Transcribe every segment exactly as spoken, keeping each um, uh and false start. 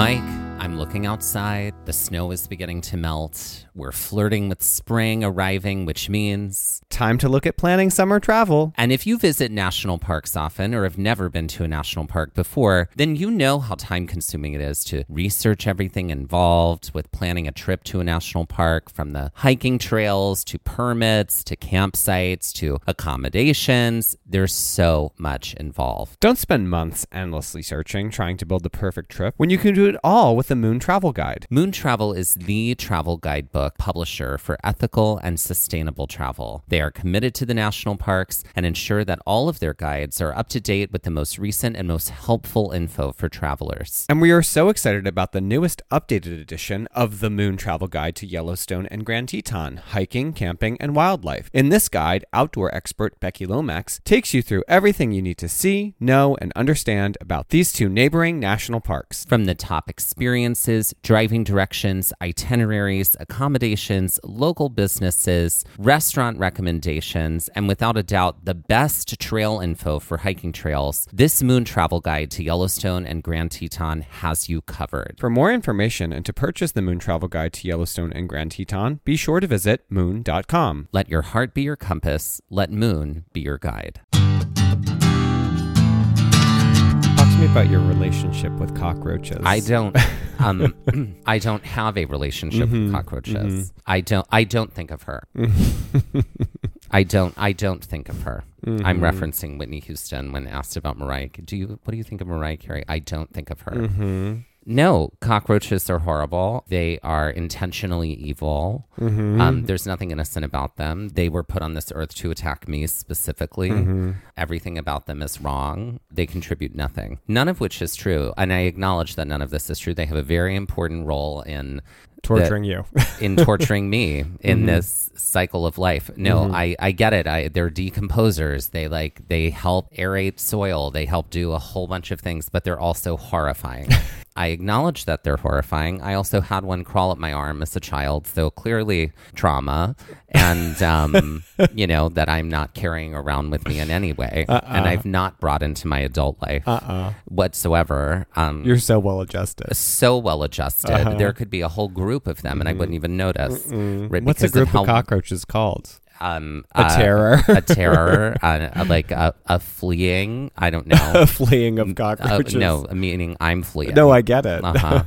Mike, I'm looking outside. The snow is beginning to melt. We're flirting with spring arriving, which means time to look at planning summer travel. And if you visit national parks often or have never been to a national park before, then you know how time-consuming it is to research everything involved with planning a trip to a national park, from the hiking trails to permits to campsites to accommodations. There's so much involved. Don't spend months endlessly searching, trying to build the perfect trip when you can do it all with the Moon Travel Guide. Moon Travel is the travel guidebook publisher for ethical and sustainable travel. They are committed to the national parks and ensure that all of their guides are up to date with the most recent and most helpful info for travelers. And we are so excited about the newest updated edition of the Moon Travel Guide to Yellowstone and Grand Teton, hiking, camping, and wildlife. In this guide, outdoor expert Becky Lomax takes you through everything you need to see, know, and understand about these two neighboring national parks. From the top experiences, driving directions, itineraries, accommodations, local businesses, restaurant recommendations, and without a doubt, the best trail info for hiking trails, this Moon Travel Guide to Yellowstone and Grand Teton has you covered. For more information and to purchase the Moon Travel Guide to Yellowstone and Grand Teton, be sure to visit moon dot com. Let your heart be your compass. Let Moon be your guide. Talk to me about your relationship with cockroaches. I don't. Um, I don't have a relationship mm-hmm, with cockroaches. Mm-hmm. I don't. I don't think of her. I don't. I don't think of her. Mm-hmm. I'm referencing Whitney Houston when asked about Mariah. Do you? What do you think of Mariah Carey? I don't think of her. Mm-hmm. No, cockroaches are horrible. They are intentionally evil. Mm-hmm. Um, there's nothing innocent about them. They were put on this earth to attack me specifically. Mm-hmm. Everything about them is wrong. They contribute nothing. None of which is true. And I acknowledge that none of this is true. They have a very important role in torturing the, you in torturing me in mm-hmm. this cycle of life. No, mm-hmm. I, I get it. I, they're decomposers. They like, they help aerate soil. They help do a whole bunch of things, but they're also horrifying. I acknowledge that they're horrifying. I also had one crawl up my arm as a child, so clearly trauma, and, um, you know, that I'm not carrying around with me in any way. Uh-uh. And I've not brought into my adult life uh-uh. whatsoever. Um, You're so well adjusted. So well adjusted. Uh-huh. There could be a whole group of them, mm-hmm. and I wouldn't even notice. Right? What's a group of, how, of cockroaches called? Um, a uh, terror. a terror, uh, like a, a fleeing, I don't know. A fleeing of cockroaches. Uh, no, meaning I'm fleeing. No, I get it.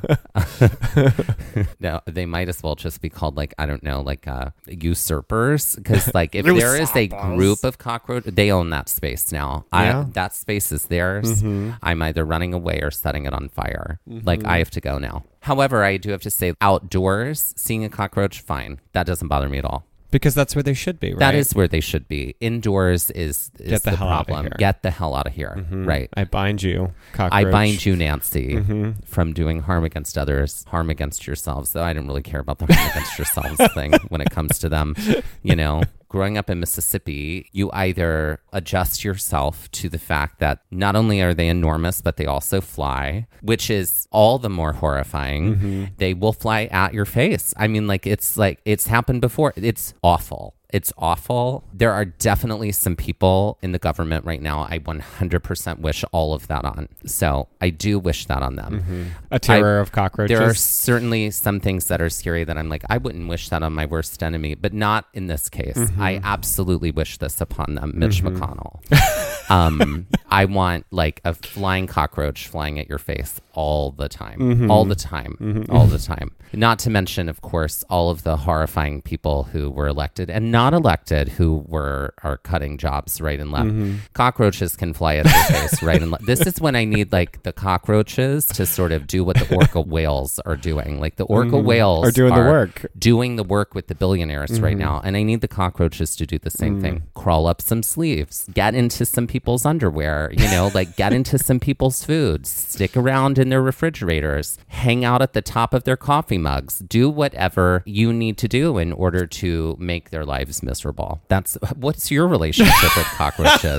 Uh-huh. No, they might as well just be called, like, I don't know, like uh, usurpers. Because, like, if there is a group of cockroaches, they own that space now. Yeah. I, that space is theirs. Mm-hmm. I'm either running away or setting it on fire. Mm-hmm. Like, I have to go now. However, I do have to say, outdoors, seeing a cockroach, fine. That doesn't bother me at all. Because that's where they should be, right? That is where they should be. Indoors is, is Get the, the hell problem. Out of here. Get the hell out of here. Mm-hmm. Right. I bind you, cockroach. I bind you, Nancy, mm-hmm. from doing harm against others, harm against yourselves. Though I didn't really care about the harm against yourselves thing when it comes to them. You know, growing up in Mississippi, you either adjust yourself to the fact that not only are they enormous, but they also fly, which is all the more horrifying. Mm-hmm. They will fly at your face. I mean, like, it's like, it's happened before. It's awful. It's awful. There are definitely some people in the government right now I one hundred percent wish all of that on. So I do wish that on them. Mm-hmm. A terror I, of cockroaches. There are certainly some things that are scary that I'm like, I wouldn't wish that on my worst enemy, but not in this case. Mm-hmm. I absolutely wish this upon them, Mitch mm-hmm. McConnell. um, I want like a flying cockroach flying at your face all the time, mm-hmm. all the time, mm-hmm. all the time. Not to mention, of course, all of the horrifying people who were elected and not elected who were are cutting jobs right and left. Mm-hmm. Cockroaches can fly at their face right and left. This is when I need like the cockroaches to sort of do what the orca whales are doing. Like the orca mm-hmm. whales are doing are the work, doing the work with the billionaires mm-hmm. right now. And I need the cockroaches to do the same mm-hmm. thing. Crawl up some sleeves, get into some people's underwear, you know, like get into some people's food, stick around in their refrigerators, hang out at the top of their coffee mugs, do whatever you need to do in order to make their lives miserable. That's what's your relationship with cockroaches?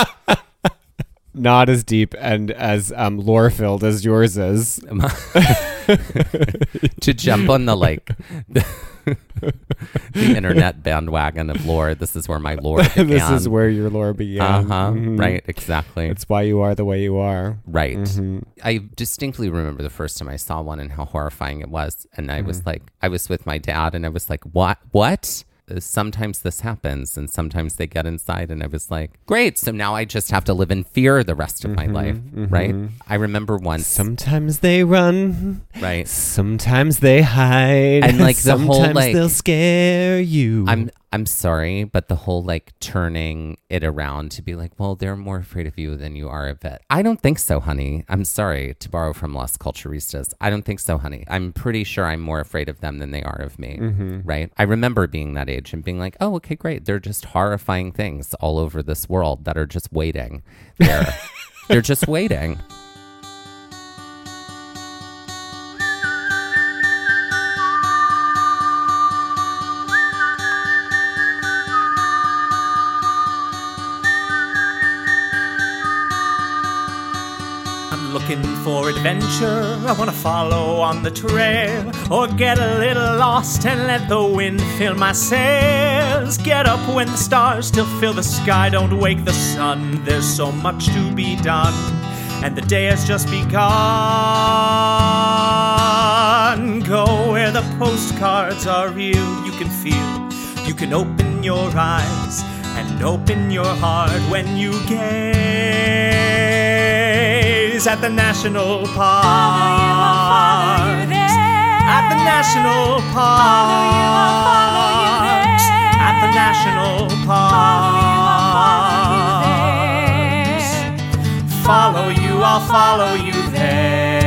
Not as deep and as um, lore filled as yours is. To jump on the like. The The internet bandwagon of lore. This is where my lore began. This is where your lore began. Uh-huh. Mm-hmm. Right, exactly. It's why you are the way you are. Right. Mm-hmm. I distinctly remember the first time I saw one and how horrifying it was. And I mm-hmm. was like, I was with my dad and I was like, what? What? Sometimes this happens and sometimes they get inside. And I was like, great. So now I just have to live in fear the rest of mm-hmm, my life. Mm-hmm. Right. I remember once. Sometimes they run. Right. Sometimes they hide. And like the sometimes whole like. they'll scare you. I'm I'm sorry, but the whole like turning it around to be like, well, they're more afraid of you than you are of it. I don't think so, honey. I'm sorry to borrow from Las Culturistas. I don't think so, honey. I'm pretty sure I'm more afraid of them than they are of me. Mm-hmm. Right. I remember being that age and being like, oh, okay, great. They're just horrifying things all over this world that are just waiting there. They're just waiting. Looking for adventure, I want to follow on the trail, or get a little lost and let the wind fill my sails. Get up when the stars still fill the sky, don't wake the sun. There's so much to be done, and the day has just begun. Go where the postcards are real, you can feel, you can open your eyes and open your heart when you gaze at the national park. Follow you, I'll follow you there. At the national park. Follow you, I'll follow you there. At the national park. Follow you, I'll follow Follow you, I'll follow you there. you there.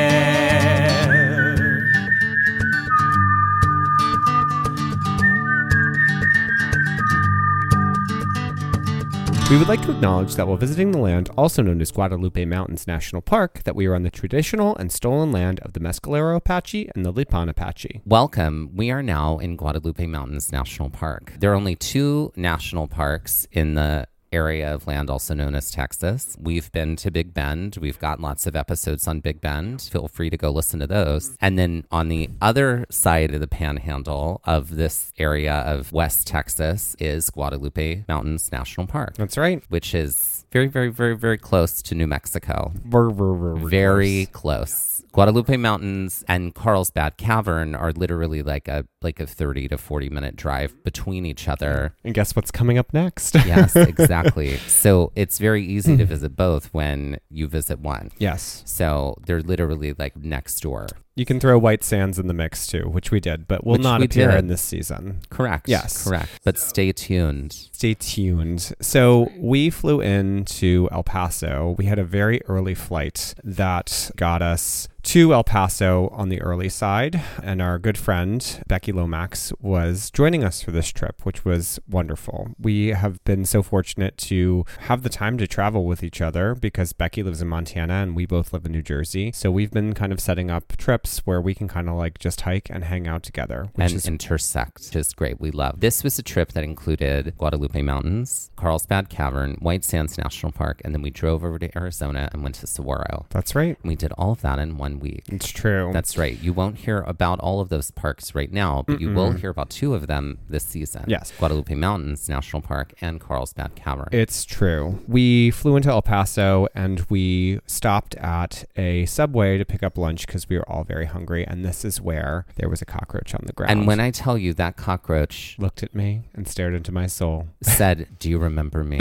We would like to acknowledge that while visiting the land, also known as Guadalupe Mountains National Park, that we are on the traditional and stolen land of the Mescalero Apache and the Lipan Apache. Welcome. We are now in Guadalupe Mountains National Park. There are only two national parks in the area of land also known as Texas. We've been to Big Bend. We've got lots of episodes on Big Bend. Feel free to go listen to those. And then on the other side of the panhandle of this area of West Texas is Guadalupe Mountains National Park. That's right. Which is very, very, very, very close to New Mexico. Very, very, very close. Guadalupe Mountains and Carlsbad Cavern are literally like a like a thirty to forty minute drive between each other. And guess what's coming up next? Yes, exactly. So it's very easy to visit both when you visit one. Yes. So they're literally like next door. You can throw White Sands in the mix too, which we did, but will which not appear did. in this season. Correct. Yes. Correct. But stay tuned. Stay tuned. So we flew into El Paso. We had a very early flight that got us to El Paso on the early side, and our good friend Becky Lomax was joining us for this trip, which was wonderful. We have been so fortunate to have the time to travel with each other because Becky lives in Montana and we both live in New Jersey. So we've been kind of setting up trips where we can kind of like just hike and hang out together. Which and is intersect, which is great. We love. This was a trip that included Guadalupe Mountains, Carlsbad Cavern, White Sands National Park, and then we drove over to Arizona and went to Saguaro. That's right. And we did all of that in one week. It's true. That's right. You won't hear about all of those parks right now, but Mm-mm. you will hear about two of them this season. Yes. Guadalupe Mountains National Park and Carlsbad Cavern. It's true. We flew into El Paso and we stopped at a Subway to pick up lunch because we were all very hungry. And this is where there was a cockroach on the ground. And when I tell you that cockroach looked at me and stared into my soul, said, "Do you remember me?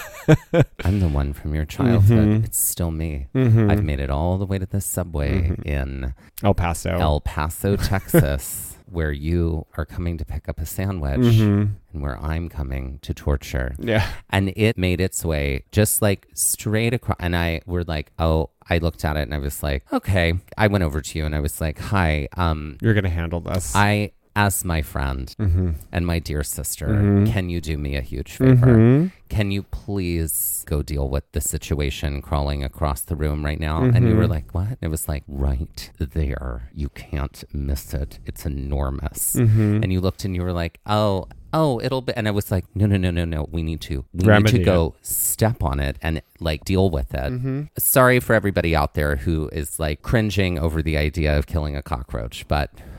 I'm the one from your childhood. Mm-hmm. It's still me. Mm-hmm. I've made it all the way to the Subway mm-hmm. in El Paso, El Paso, Texas, where you are coming to pick up a sandwich mm-hmm. and where I'm coming to torture." Yeah. And it made its way just like straight across. And I were like, oh, I looked at it and I was like, okay. I went over to you and I was like, hi. Um, You're going to handle this. I, as my friend mm-hmm. and my dear sister, mm-hmm. can you do me a huge favor? Mm-hmm. Can you please go deal with the situation crawling across the room right now? Mm-hmm. And you were like, what? It was like, right there. You can't miss it. It's enormous. Mm-hmm. And you looked and you were like, oh, oh, it'll be. And I was like, no, no, no, no, no. We need to. We Remedy need to go it. step on it and like deal with it. Mm-hmm. Sorry for everybody out there who is like cringing over the idea of killing a cockroach, but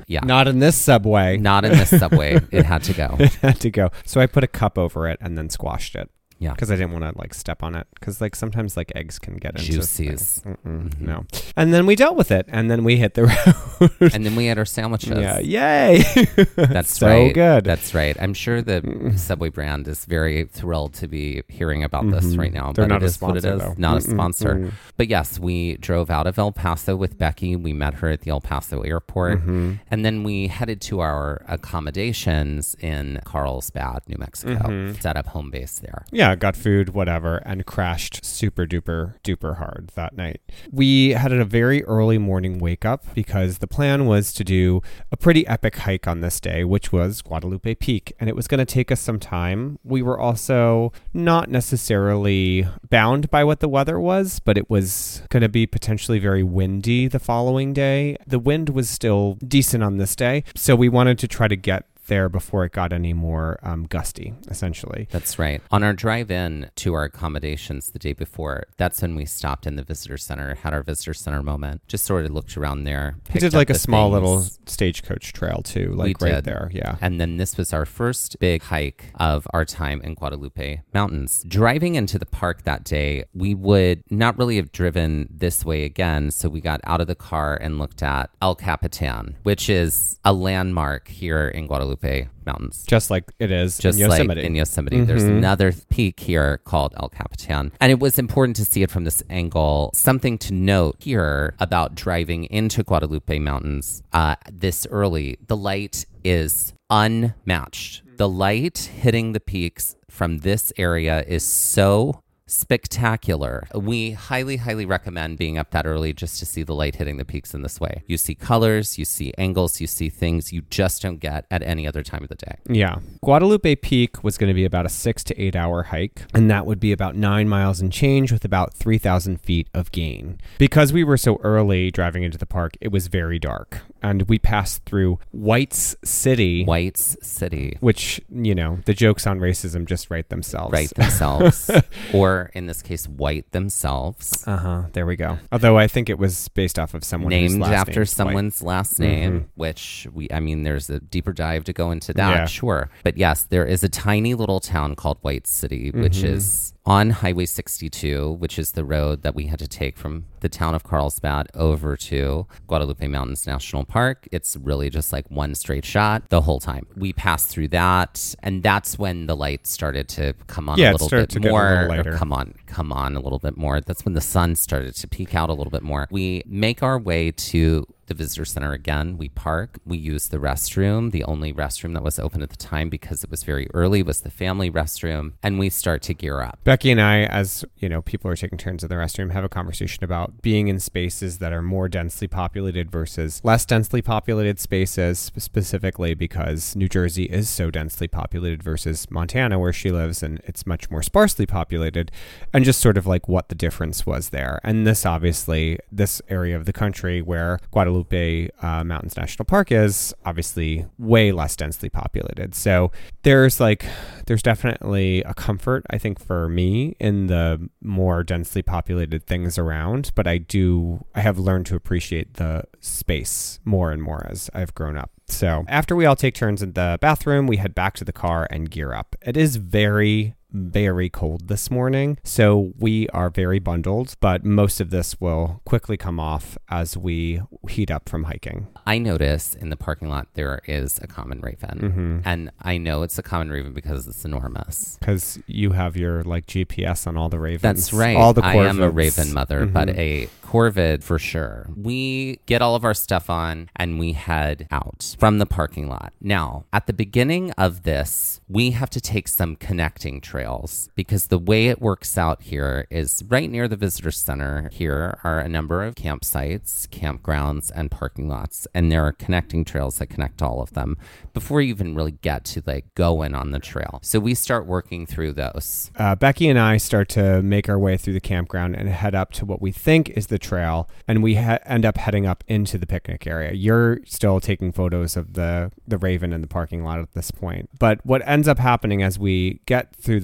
Yeah. Not in this Subway. Not in this Subway. It had to go. It had to go. So I put a cup over it and then squashed it. Yeah. Because I didn't want to like step on it. Because like sometimes like eggs can get into Juices. Mm-hmm. No. And then we dealt with it. And then we hit the road. And then we had our sandwiches. Yeah. Yay. That's so right. good. That's right. I'm sure the Subway brand is very thrilled to be hearing about Mm-hmm. this right now. They're but not it a is what it sponsor, is. though. Not Mm-mm, a sponsor. mm. But yes, we drove out of El Paso with Becky. We met her at the El Paso airport. Mm-hmm. And then we headed to our accommodations in Carlsbad, New Mexico. Mm-hmm. Set up home base there. Yeah, got food, whatever, and crashed super duper duper hard that night. We had a very early morning wake up because the plan was to do a pretty epic hike on this day, which was Guadalupe Peak, and it was going to take us some time. We were also not necessarily bound by what the weather was, but it was going to be potentially very windy the following day. The wind was still decent on this day, so we wanted to try to get there before it got any more um, gusty, essentially. That's right. On our drive in to our accommodations the day before, that's when we stopped in the visitor center, had our visitor center moment, just sort of looked around there. We did like a small things. little stagecoach trail too, like We right did. there. Yeah. And then this was our first big hike of our time in Guadalupe Mountains. Driving into the park that day, we would not really have driven this way again. So we got out of the car and looked at El Capitan, which is a landmark here in Guadalupe Mountains. Just like it is Just in Yosemite. like in Yosemite. There's another peak here called El Capitan. And it was important to see it from this angle. Something to note here about driving into Guadalupe Mountains uh, this early, the light is unmatched. The light hitting the peaks from this area is so spectacular. We highly, highly recommend being up that early just to see the light hitting the peaks in this way. You see colors, you see angles, you see things you just don't get at any other time of the day. Yeah. Guadalupe Peak was going to be about a six to eight hour hike, and that would be about nine miles and change with about three thousand feet of gain. Because we were so early driving into the park, it was very dark. And we passed through White's City. White's City. Which, you know, the jokes on racism just write themselves. Write themselves. Or in this case, white themselves. Uh-huh. There we go. Although I think it was based off of someone whose Named last after name is someone's White. last name, Mhm. which we, I mean, there's a deeper dive to go into that, Yeah. sure. But yes, there is a tiny little town called White City, which Mhm. is on Highway sixty-two, which is the road that we had to take from the town of Carlsbad over to Guadalupe Mountains National Park. It's really just like one straight shot the whole time. We passed through that, and that's when the light started to come on Yeah, a it little started bit to get a more. little or lighter. come on, come on a little bit more. That's when the sun started to peek out a little bit more. We make our way to the visitor center again. We park. We use the restroom. The only restroom that was open at the time because it was very early was the family restroom, and we start to gear up. Becky and I, as you know, people are taking turns in the restroom, have a conversation about being in spaces that are more densely populated versus less densely populated spaces, sp- specifically because New Jersey is so densely populated versus Montana, where she lives, and it's much more sparsely populated, and just sort of like what the difference was there. And this obviously, this area of the country where Guadalupe uh, Mountains National Park is obviously way less densely populated. So there's like, there's definitely a comfort, I think, for me in the more densely populated things around, but I do, I have learned to appreciate the space more and more as I've grown up. So after we all take turns in the bathroom, we head back to the car and gear up. It is very, very cold this morning, so we are very bundled, but most of this will quickly come off as we heat up from hiking. I notice in the parking lot there is a common raven, Mm-hmm. and I know it's a common raven because it's enormous. Because you have your like G P S on all the ravens. That's right. All the I am a corvids. raven mother, Mhm. but a corvid for sure. We get all of our stuff on and we head out from the parking lot. Now, at the beginning of this, we have to take some connecting trails because the way it works out here is right near the visitor center. Here are a number of campsites, campgrounds, and parking lots, and there are connecting trails that connect all of them before you even really get to like going on the trail. So we start working through those. Uh, Becky and I start to make our way through the campground and head up to what we think is the trail, and we ha- end up heading up into the picnic area. You're still taking photos of the, the raven in the parking lot at this point. But what ends up happening as we get through the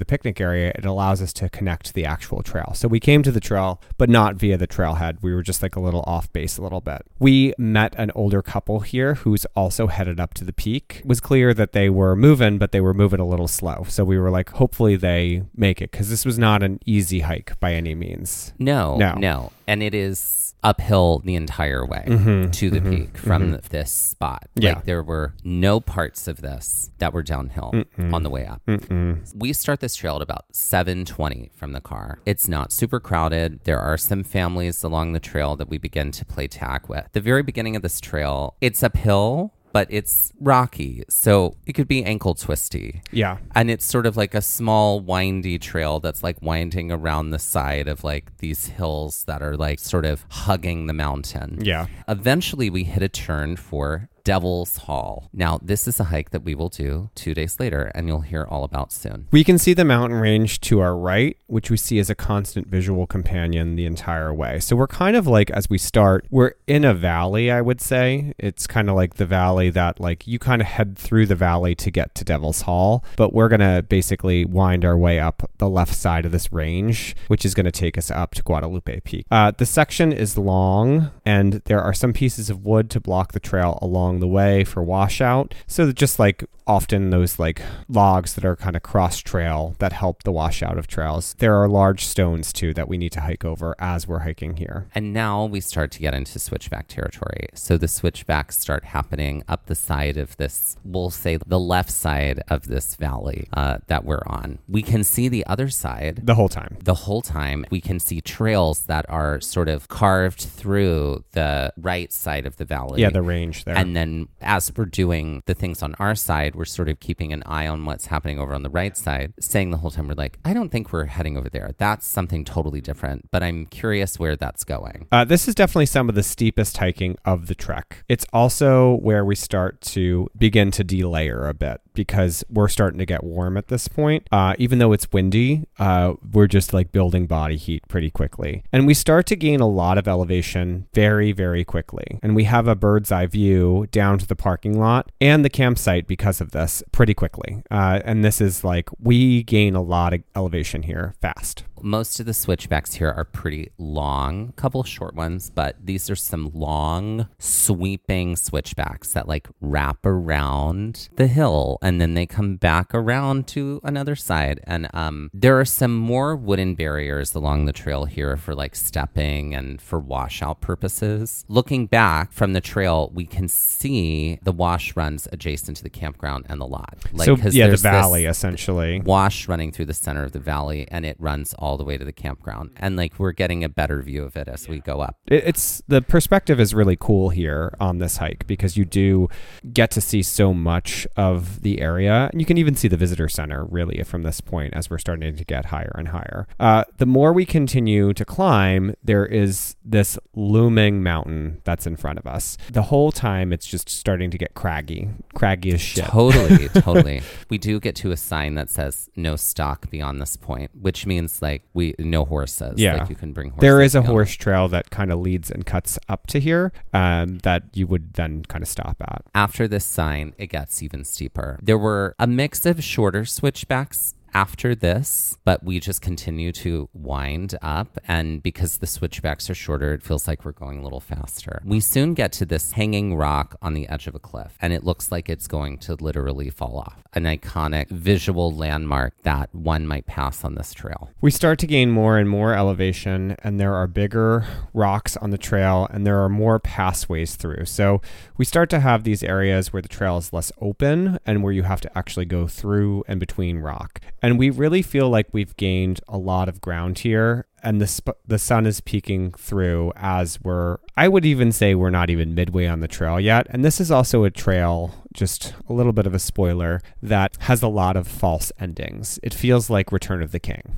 the picnic area, it allows us to connect to the actual trail. So we came to the trail, but not via the trailhead. We were just like a little off base a little bit. We met an older couple here who's also headed up to the peak. It was clear that they were moving, but they were moving a little slow. So we were like, hopefully they make it, because this was not an easy hike by any means. No, No. no. And it is uphill the entire way Mhm, to the mhm, peak from mhm. this spot. Yeah. Like there were no parts of this that were downhill Mm-mm. on the way up. Mm-mm. We start this trail at about seven twenty from the car. It's not super crowded. There are some families along the trail that we begin to play tag with. The very beginning of this trail, it's uphill, but it's rocky. So it could be ankle twisty. Yeah. And it's sort of like a small windy trail that's like winding around the side of like these hills that are like sort of hugging the mountain. Yeah. Eventually we hit a turn for Devil's Hall. Now, this is a hike that we will do two days later, and you'll hear all about soon. We can see the mountain range to our right, which we see as a constant visual companion the entire way. So we're kind of like, as we start, we're in a valley, I would say. It's kind of like the valley that like you kind of head through the valley to get to Devil's Hall, but we're going to basically wind our way up the left side of this range, which is going to take us up to Guadalupe Peak. Uh, the section is long, and there are some pieces of wood to block the trail along the way for washout. So just like often those like logs that are kind of cross trail that help the washout of trails. There are large stones too that we need to hike over as we're hiking here. And now we start to get into switchback territory. So the switchbacks start happening up the side of this, we'll say the left side of this valley uh, that we're on. We can see the other side. The whole time. The whole time. We can see trails that are sort of carved through the right side of the valley. Yeah, the range there. And then as we're doing the things on our side, we're sort of keeping an eye on what's happening over on the right side, saying the whole time, we're like, I don't think we're heading over there. That's something totally different, but I'm curious where that's going. Uh, this is definitely some of the steepest hiking of the trek. It's also where we start to begin to delayer a bit because we're starting to get warm at this point. Uh, even though it's windy, uh, we're just like building body heat pretty quickly. And we start to gain a lot of elevation very, very quickly. And we have a bird's eye view down to the parking lot and the campsite because of this pretty quickly. Uh, and this is like, we gain a lot of elevation here fast. Most of the switchbacks here are pretty long, a couple short ones, but these are some long sweeping switchbacks that like wrap around the hill and then they come back around to another side. And um, there are some more wooden barriers along the trail here for like stepping and for washout purposes. Looking back from the trail, we can see the wash runs adjacent to the campground and the lot. Like, so 'cause yeah, the there's valley this essentially. wash running through the center of the valley and it runs all the way to the campground. And like we're getting a better view of it as we go up. It, it's the perspective is really cool here on this hike because you do get to see so much of the area. And you can even see the visitor center really from this point as we're starting to get higher and higher. Uh, the more we continue to climb, there is this looming mountain that's in front of us. The whole time it's just starting to get craggy, craggy as shit. Totally, totally. We do get to a sign that says no stock beyond this point, which means like we no horses. Yeah. Like you can bring horses. There is a beyond. horse trail that kind of leads and cuts up to here um, that you would then kind of stop at. After this sign, it gets even steeper. There were a mix of shorter switchbacks after this, but we just continue to wind up. And because the switchbacks are shorter, it feels like we're going a little faster. We soon get to this hanging rock on the edge of a cliff, and it looks like it's going to literally fall off. An iconic visual landmark that one might pass on this trail. We start to gain more and more elevation, and there are bigger rocks on the trail, and there are more passways through. So we start to have these areas where the trail is less open and where you have to actually go through and between rock. And we really feel like we've gained a lot of ground here, and the sp- the sun is peeking through as we're, I would even say we're not even midway on the trail yet. And this is also a trail, just a little bit of a spoiler, that has a lot of false endings. It feels like Return of the King.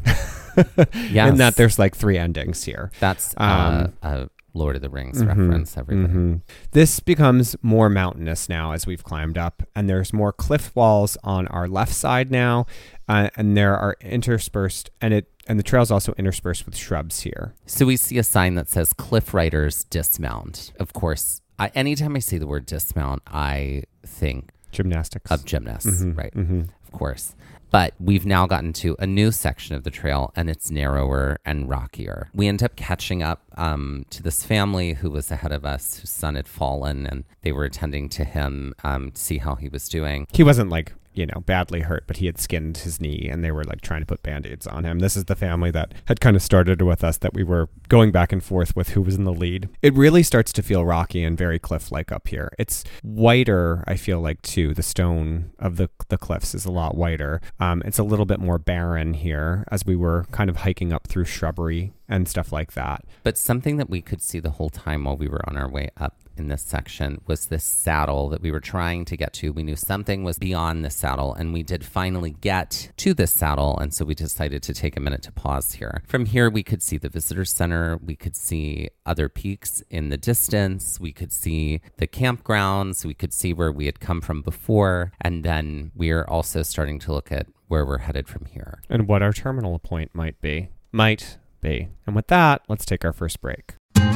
Yes. In that there's like three endings here. That's Um, uh, a Lord of the Rings Mhm, reference, everybody. mhm. This becomes more mountainous now as we've climbed up, and there's more cliff walls on our left side now, uh, and there are interspersed, and it and the trail's also interspersed with shrubs here. So we see a sign that says Cliff Riders Dismount. Of course, I, anytime I see the word dismount, I think Gymnastics. of gymnasts, Mhm, right? mhm. Of course. But we've now gotten to a new section of the trail, and it's narrower and rockier. We end up catching up um, to this family who was ahead of us, whose son had fallen, and they were attending to him um, to see how he was doing. He wasn't like, you know, badly hurt, but he had skinned his knee and they were like trying to put band-aids on him. This is the family that had kind of started with us, that we were going back and forth with who was in the lead. It really starts to feel rocky and very cliff-like up here. It's whiter, I feel like, too. The stone of the the cliffs is a lot whiter. Um, it's a little bit more barren here as we were kind of hiking up through shrubbery and stuff like that. But something that we could see the whole time while we were on our way up in this section was this saddle that we were trying to get to. We knew something was beyond the saddle, and we did finally get to this saddle, and so we decided to take a minute to pause here. From here, we could see the visitor center. We could see other peaks in the distance. We could see the campgrounds. We could see where we had come from before, and then we are also starting to look at where we're headed from here. And what our terminal point might be. Might be. And with that, let's take our first break.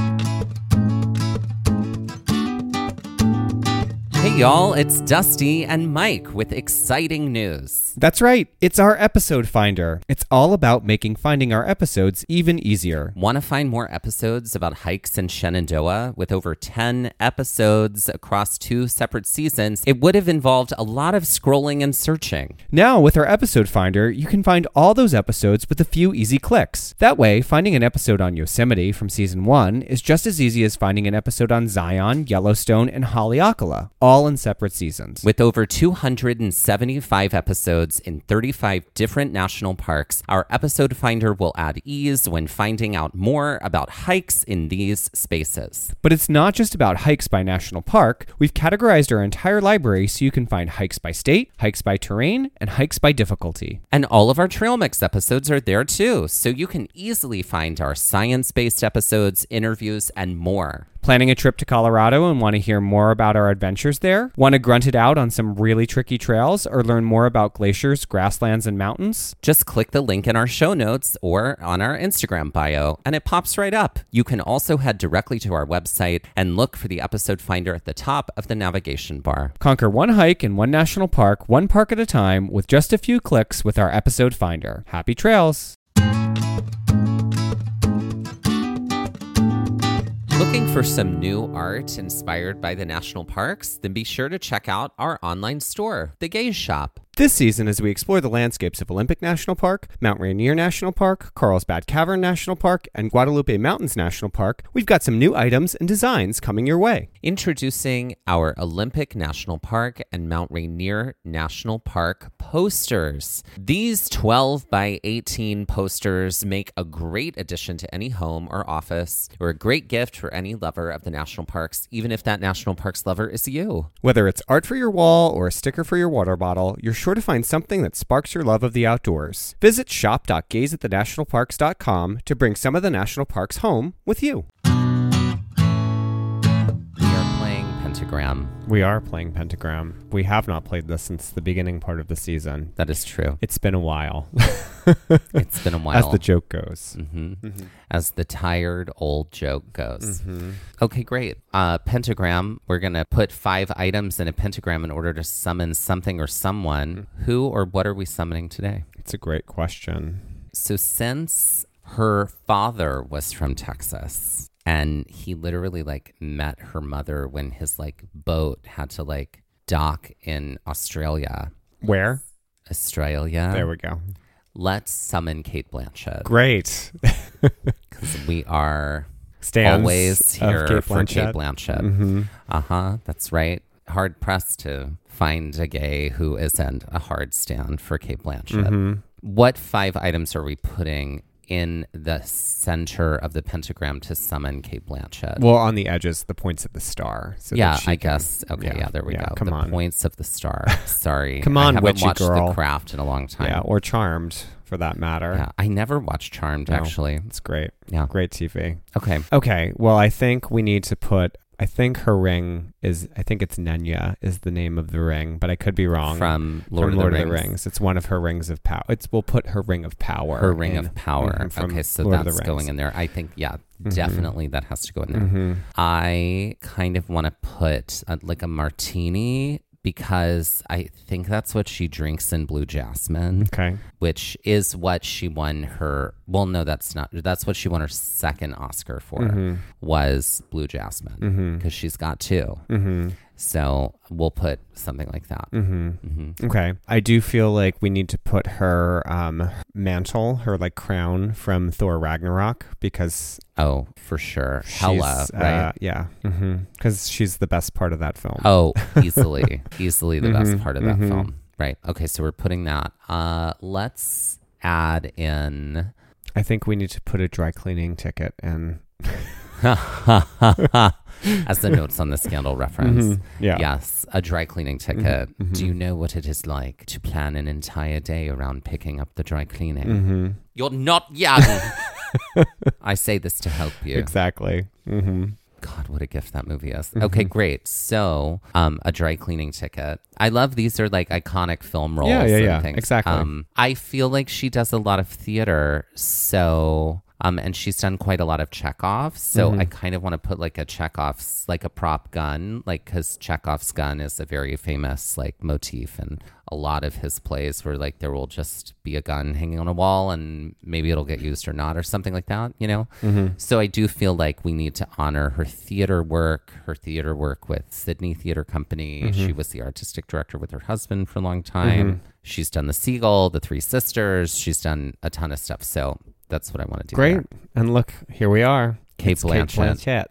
Hey y'all, it's Dusty and Mike with exciting news. That's right. It's our episode finder. It's all about making finding our episodes even easier. Want to find more episodes about hikes in Shenandoah? With over ten episodes across two separate seasons, it would have involved a lot of scrolling and searching. Now, with our episode finder, you can find all those episodes with a few easy clicks. That way, finding an episode on Yosemite from season one is just as easy as finding an episode on Zion, Yellowstone, and Haleakala, all in separate seasons. With over two hundred seventy-five episodes in thirty-five different national parks, our episode finder will add ease when finding out more about hikes in these spaces. But it's not just about hikes by national park. We've categorized our entire library so you can find hikes by state, hikes by terrain, and hikes by difficulty. And all of our Trail Mix episodes are there too, so you can easily find our science-based episodes, interviews, and more. Planning a trip to Colorado and want to hear more about our adventures there? Want to grunt it out on some really tricky trails or learn more about glaciers, grasslands, and mountains? Just click the link in our show notes or on our Instagram bio, and it pops right up. You can also head directly to our website and look for the episode finder at the top of the navigation bar. Conquer one hike in one national park, one park at a time, with just a few clicks with our episode finder. Happy trails! Looking for some new art inspired by the national parks? Then be sure to check out our online store, The Gaze Shop. This season, as we explore the landscapes of Olympic National Park, Mount Rainier National Park, Carlsbad Cavern National Park, and Guadalupe Mountains National Park, we've got some new items and designs coming your way. Introducing our Olympic National Park and Mount Rainier National Park posters. These twelve by eighteen posters make a great addition to any home or office, or a great gift for any lover of the national parks, even if that national parks lover is you. Whether it's art for your wall or a sticker for your water bottle, you're sure to find something that sparks your love of the outdoors. Visit shop dot gaze at the national parks dot com to bring some of the national parks home with you. We are playing Pentagram. We are playing Pentagram. We have not played this since the beginning part of the season. That is true. It's been a while. It's been a while. As the joke goes. Mm-hmm. Mm-hmm. As the tired old joke goes. Mm-hmm. Okay, great. Uh, pentagram. We're going to put five items in a pentagram in order to summon something or someone. Mm-hmm. Who or what are we summoning today? It's a great question. So since her father was from Texas, and he literally like met her mother when his like boat had to like dock in Australia. Where? Australia. There we go. Let's summon Cate Blanchett. Great. Because we are Stans always here Cate for Cate Blanchett. Mm-hmm. Uh-huh. That's right. Hard pressed to find a gay who isn't a hard stand for Cate Blanchett. Mm-hmm. What five items are we putting in the center of the pentagram to summon Cate Blanchett? Well, on the edges, the points of the star. So yeah, that she I can, guess. Okay, yeah, yeah there we yeah, go. Come the on. points of the star. Sorry. Come on, I haven't witchy watched girl. The Craft in a long time. Yeah, or Charmed, for that matter. Yeah, I never watched Charmed, No, actually. It's great. Yeah. Great T V. Okay. Okay, well, I think we need to put... I think her ring is, I think it's Nenya is the name of the ring, but I could be wrong. From Lord, from of, Lord the of the Rings. It's one of her rings of power. It's We'll put her ring of power. Her ring in, of power. mm-hmm, from Okay, so Lord of that's the going Rings. in there. I think, yeah, Mm-hmm. definitely that has to go in there. Mm-hmm. I kind of want to put a, like a martini because I think that's what she drinks in Blue Jasmine. Okay. Which is what she won her, well, no, that's not, that's what she won her second Oscar for, mm-hmm. was Blue Jasmine, because mm-hmm. she's got two. Mm-hmm. So we'll put something like that. Mm-hmm. Mm-hmm. Okay. I do feel like we need to put her um, mantle, her like crown from Thor Ragnarok, because... Oh, for sure. Hela, uh, right? Yeah. Because mm-hmm. she's the best part of that film. Oh, easily. easily the mm-hmm. best part of that mm-hmm. film. Right. Okay, so we're putting that. Uh, let's add in... I think we need to put a dry cleaning ticket in... As the notes on the Scandal reference. Mm-hmm. Yeah. Yes, a dry cleaning ticket. Mm-hmm. Mm-hmm. Do you know what it is like to plan an entire day around picking up the dry cleaning? Mm-hmm. You're not young. I say this to help you. Exactly. Mm-hmm. God, what a gift that movie is. Mm-hmm. Okay, great. So, um, a dry cleaning ticket. I love these are like iconic film roles. Yeah, yeah, and yeah. Things. Exactly. Um, I feel like she does a lot of theater, so... Um, and she's done quite a lot of Chekhov. So mm-hmm. I kind of want to put like a Chekhov's, like a prop gun, like because Chekhov's gun is a very famous like motif in a lot of his plays where like there will just be a gun hanging on a wall and maybe it'll get used or not or something like that, you know? Mm-hmm. So I do feel like we need to honor her theater work, her theater work with Sydney Theater Company. Mm-hmm. She was the artistic director with her husband for a long time. Mm-hmm. She's done The Seagull, The Three Sisters. She's done a ton of stuff. So that's what I want to do. Great. There. And look, here we are. Kate it's Blanchett. Kate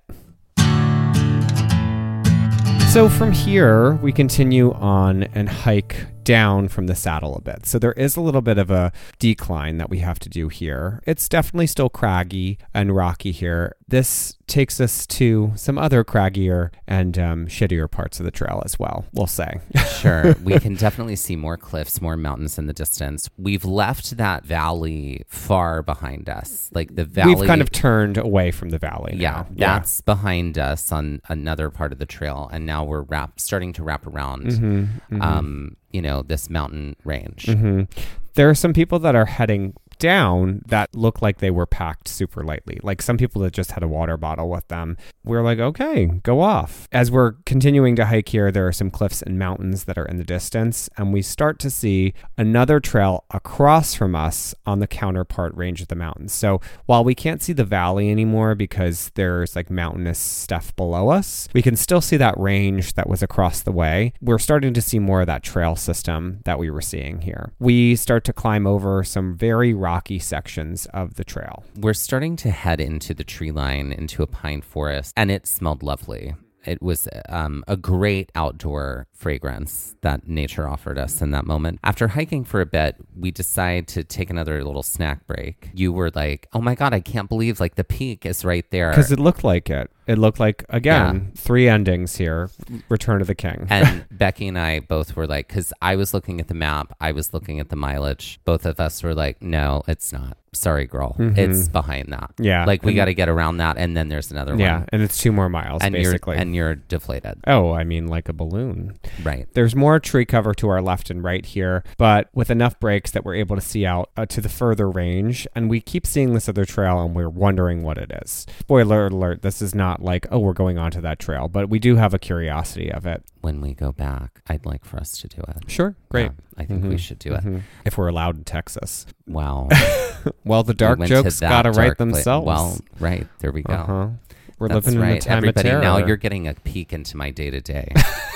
Blanchett. So from here, we continue on and hike down from the saddle a bit. So there is a little bit of a decline that we have to do here. It's definitely still craggy and rocky here. This takes us to some other craggier and um, shittier parts of the trail as well, we'll say. Sure. We can definitely see more cliffs, more mountains in the distance. We've left that valley far behind us. Like the valley. We've kind of turned away from the valley now. Yeah, Yeah. That's behind us on another part of the trail. And now we're wrap, starting to wrap around, Mm-hmm, mm-hmm. um, you know, this mountain range. Mm-hmm. There are some people that are heading down that look like they were packed super lightly. Like some people that just had a water bottle with them. We're like, okay, go off. As we're continuing to hike here, there are some cliffs and mountains that are in the distance, and we start to see another trail across from us on the counterpart range of the mountains. So while we can't see the valley anymore because there's like mountainous stuff below us, we can still see that range that was across the way. We're starting to see more of that trail system that we were seeing here. We start to climb over some very rocky sections of the trail. We're starting to head into the tree line, into a pine forest, and it smelled lovely. It was um, a great outdoor fragrance that nature offered us in that moment. After hiking for a bit, we decided to take another little snack break. You were like, oh my God, I can't believe like the peak is right there. Because it looked like it. It looked like, again, yeah. three endings here. Return of the King. And Becky and I both were like, because I was looking at the map, I was looking at the mileage. Both of us were like, no, it's not. Sorry, girl. Mm-hmm. It's behind that. Yeah. Like we got to get around that. And then there's another yeah, one. Yeah. And it's two more miles, and basically. You're, and you're deflated. Oh, I mean, like a balloon. Right. There's more tree cover to our left and right here, but with enough breaks that we're able to see out uh, to the further range. And we keep seeing this other trail and we're wondering what it is. Spoiler alert, this is not like, oh, we're going onto that trail, but we do have a curiosity of it. When we go back, I'd like for us to do it. Sure. Great. Yeah, I think mm-hmm. we should do it. Mm-hmm. If we're allowed in Texas. Wow. Well, the dark we jokes got to write themselves. Pla- well, right. There we go. Uh-huh. We're That's living right. in a time Everybody, of terror. now you're getting a peek into my day-to-day.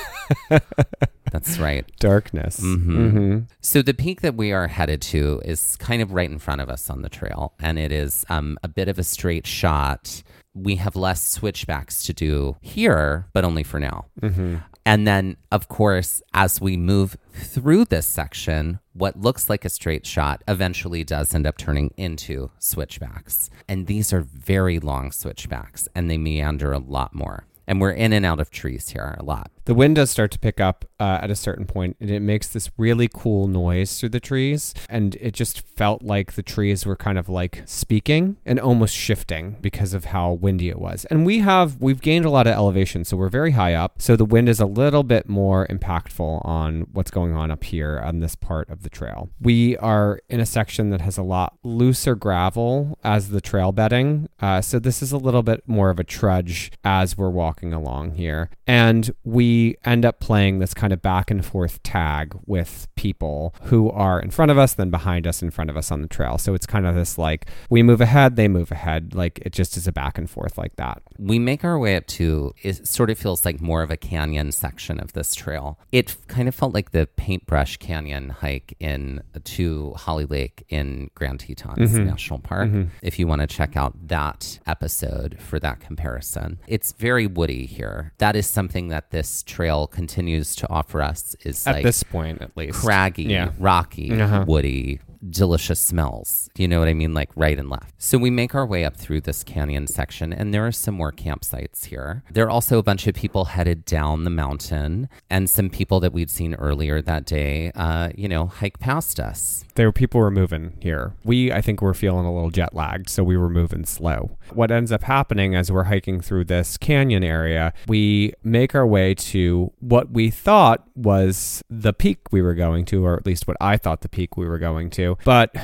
That's right. Darkness. Mm-hmm. Mm-hmm. So the peak that we are headed to is kind of right in front of us on the trail, and it is um, a bit of a straight shot. We have less switchbacks to do here, but only for now. Mm-hmm. And then, of course, as we move through this section, what looks like a straight shot eventually does end up turning into switchbacks. And these are very long switchbacks, and they meander a lot more. And we're in and out of trees here a lot. The wind does start to pick up uh, at a certain point, and it makes this really cool noise through the trees. And it just felt like the trees were kind of like speaking and almost shifting because of how windy it was. And we have, we've gained a lot of elevation, so we're very high up. So the wind is a little bit more impactful on what's going on up here on this part of the trail. We are in a section that has a lot looser gravel as the trail bedding. Uh, so this is a little bit more of a trudge as we're walking walking along here. And we end up playing this kind of back and forth tag with people who are in front of us, then behind us, in front of us on the trail. So it's kind of this like, we move ahead, they move ahead. Like it just is a back and forth like that. We make our way up to, it sort of feels like more of a canyon section of this trail. It kind of felt like the Paintbrush Canyon hike in to Holly Lake in Grand Tetons mm-hmm. National Park. Mm-hmm. If you want to check out that episode for that comparison. It's very woody here. That is something that this trail continues to offer us is at like this point at least craggy, yeah. rocky, uh-huh. woody, delicious smells. You know what I mean? Like right and left. So we make our way up through this canyon section and there are some more campsites here. There are also a bunch of people headed down the mountain and some people that we'd seen earlier that day, uh, you know, hike past us. There were people were moving here. We, I think, were feeling a little jet lagged, so we were moving slow. What ends up happening as we're hiking through this canyon area, we make our way to what we thought was the peak we were going to, or at least what I thought the peak we were going to. But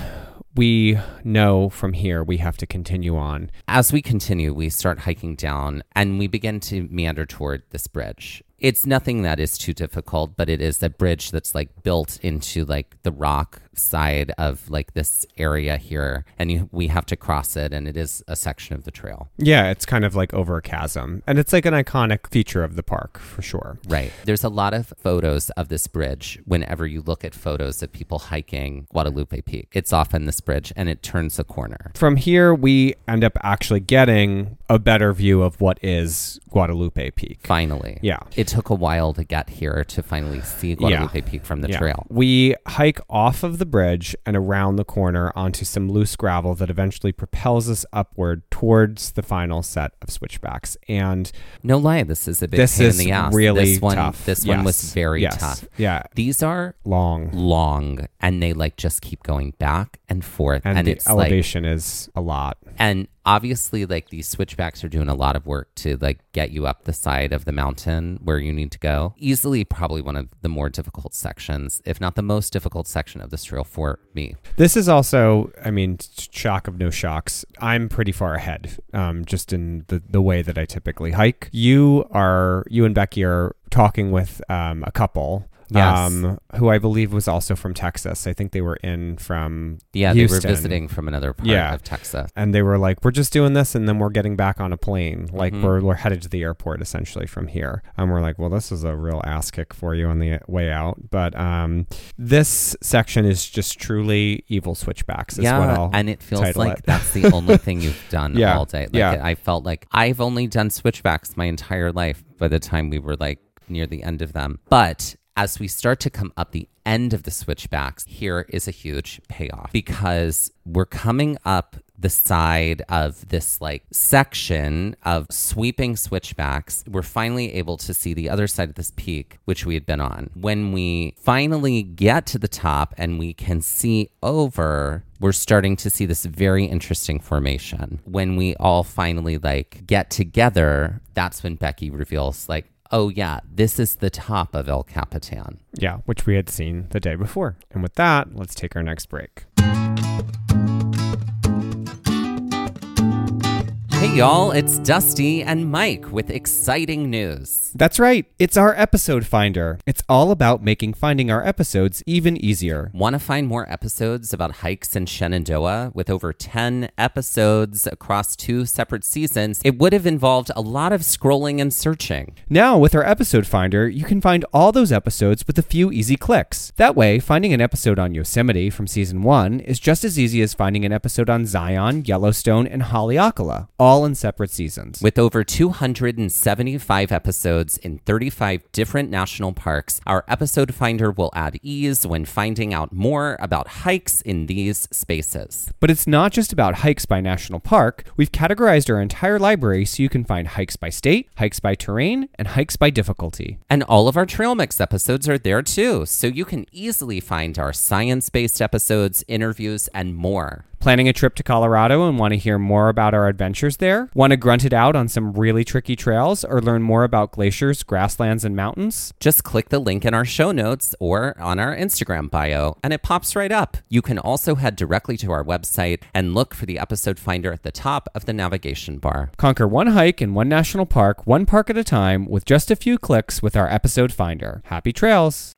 we know from here we have to continue on. As we continue, we start hiking down and we begin to meander toward this bridge. It's nothing that is too difficult, but it is a bridge that's like built into like the rock side of like this area here, and you, we have to cross it, and it is a section of the trail. Yeah, it's kind of like over a chasm, and it's like an iconic feature of the park for sure. Right. There's a lot of photos of this bridge. Whenever you look at photos of people hiking Guadalupe Peak, it's often this bridge, and it turns a corner. From here, we end up actually getting a better view of what is Guadalupe Peak. Finally. Yeah. It took a while to get here to finally see Guadalupe yeah. Peak from the yeah. trail. We hike off of the bridge and around the corner onto some loose gravel that eventually propels us upward towards the final set of switchbacks. And no lie, this is a big this pain is in the ass. Really this one, tough. This yes. one was very yes. tough. Yeah. These are long, long, and they like just keep going back and forth, and, and the it's elevation like, is a lot. And obviously, like these switchbacks are doing a lot of work to like get you up the side of the mountain where you need to go. Easily, probably one of the more difficult sections, if not the most difficult section of this trail for me. This is also, I mean, shock of no shocks. I'm pretty far ahead, um, just in the, the way that I typically hike. You are, you and Becky are talking with um, a couple. Yes. Um, who I believe was also from Texas. I think they were in from Yeah, Houston. They were visiting from another part yeah. of Texas. And they were like, we're just doing this and then we're getting back on a plane. Like Mm-hmm. we're, we're headed to the airport essentially from here. And we're like, well, this is a real ass kick for you on the way out. But um, this section is just truly evil switchbacks is yeah, what I'll and it feels title like it. that's the only thing you've done Yeah, all day. Like yeah. I felt like I've only done switchbacks my entire life by the time we were like near the end of them. But as we start to come up the end of the switchbacks, here is a huge payoff because we're coming up the side of this like section of sweeping switchbacks. We're finally able to see the other side of this peak, which we had been on. When we finally get to the top and we can see over, we're starting to see this very interesting formation. When we all finally like get together, that's when Becky reveals like, oh yeah, this is the top of El Capitan. Yeah, which we had seen the day before. And with that, let's take our next break. Hey y'all, it's Dusty and Mike with exciting news. That's right. It's our episode finder. It's all about making finding our episodes even easier. Want to find more episodes about hikes in Shenandoah? With over ten episodes across two separate seasons, it would have involved a lot of scrolling and searching. Now, with our episode finder, you can find all those episodes with a few easy clicks. That way, finding an episode on Yosemite from season one is just as easy as finding an episode on Zion, Yellowstone, and Haleakala, all in separate seasons. With over two hundred seventy-five episodes in thirty-five different national parks, our episode finder will add ease when finding out more about hikes in these spaces. But it's not just about hikes by national park. We've categorized our entire library so you can find hikes by state, hikes by terrain, and hikes by difficulty. And all of our Trail Mix episodes are there too, so you can easily find our science-based episodes, interviews, and more. Planning a trip to Colorado and want to hear more about our adventures there? Want to grunt it out on some really tricky trails or learn more about glaciers, grasslands, and mountains? Just click the link in our show notes or on our Instagram bio, and it pops right up. You can also head directly to our website and look for the episode finder at the top of the navigation bar. Conquer one hike in one national park, one park at a time, with just a few clicks with our episode finder. Happy trails!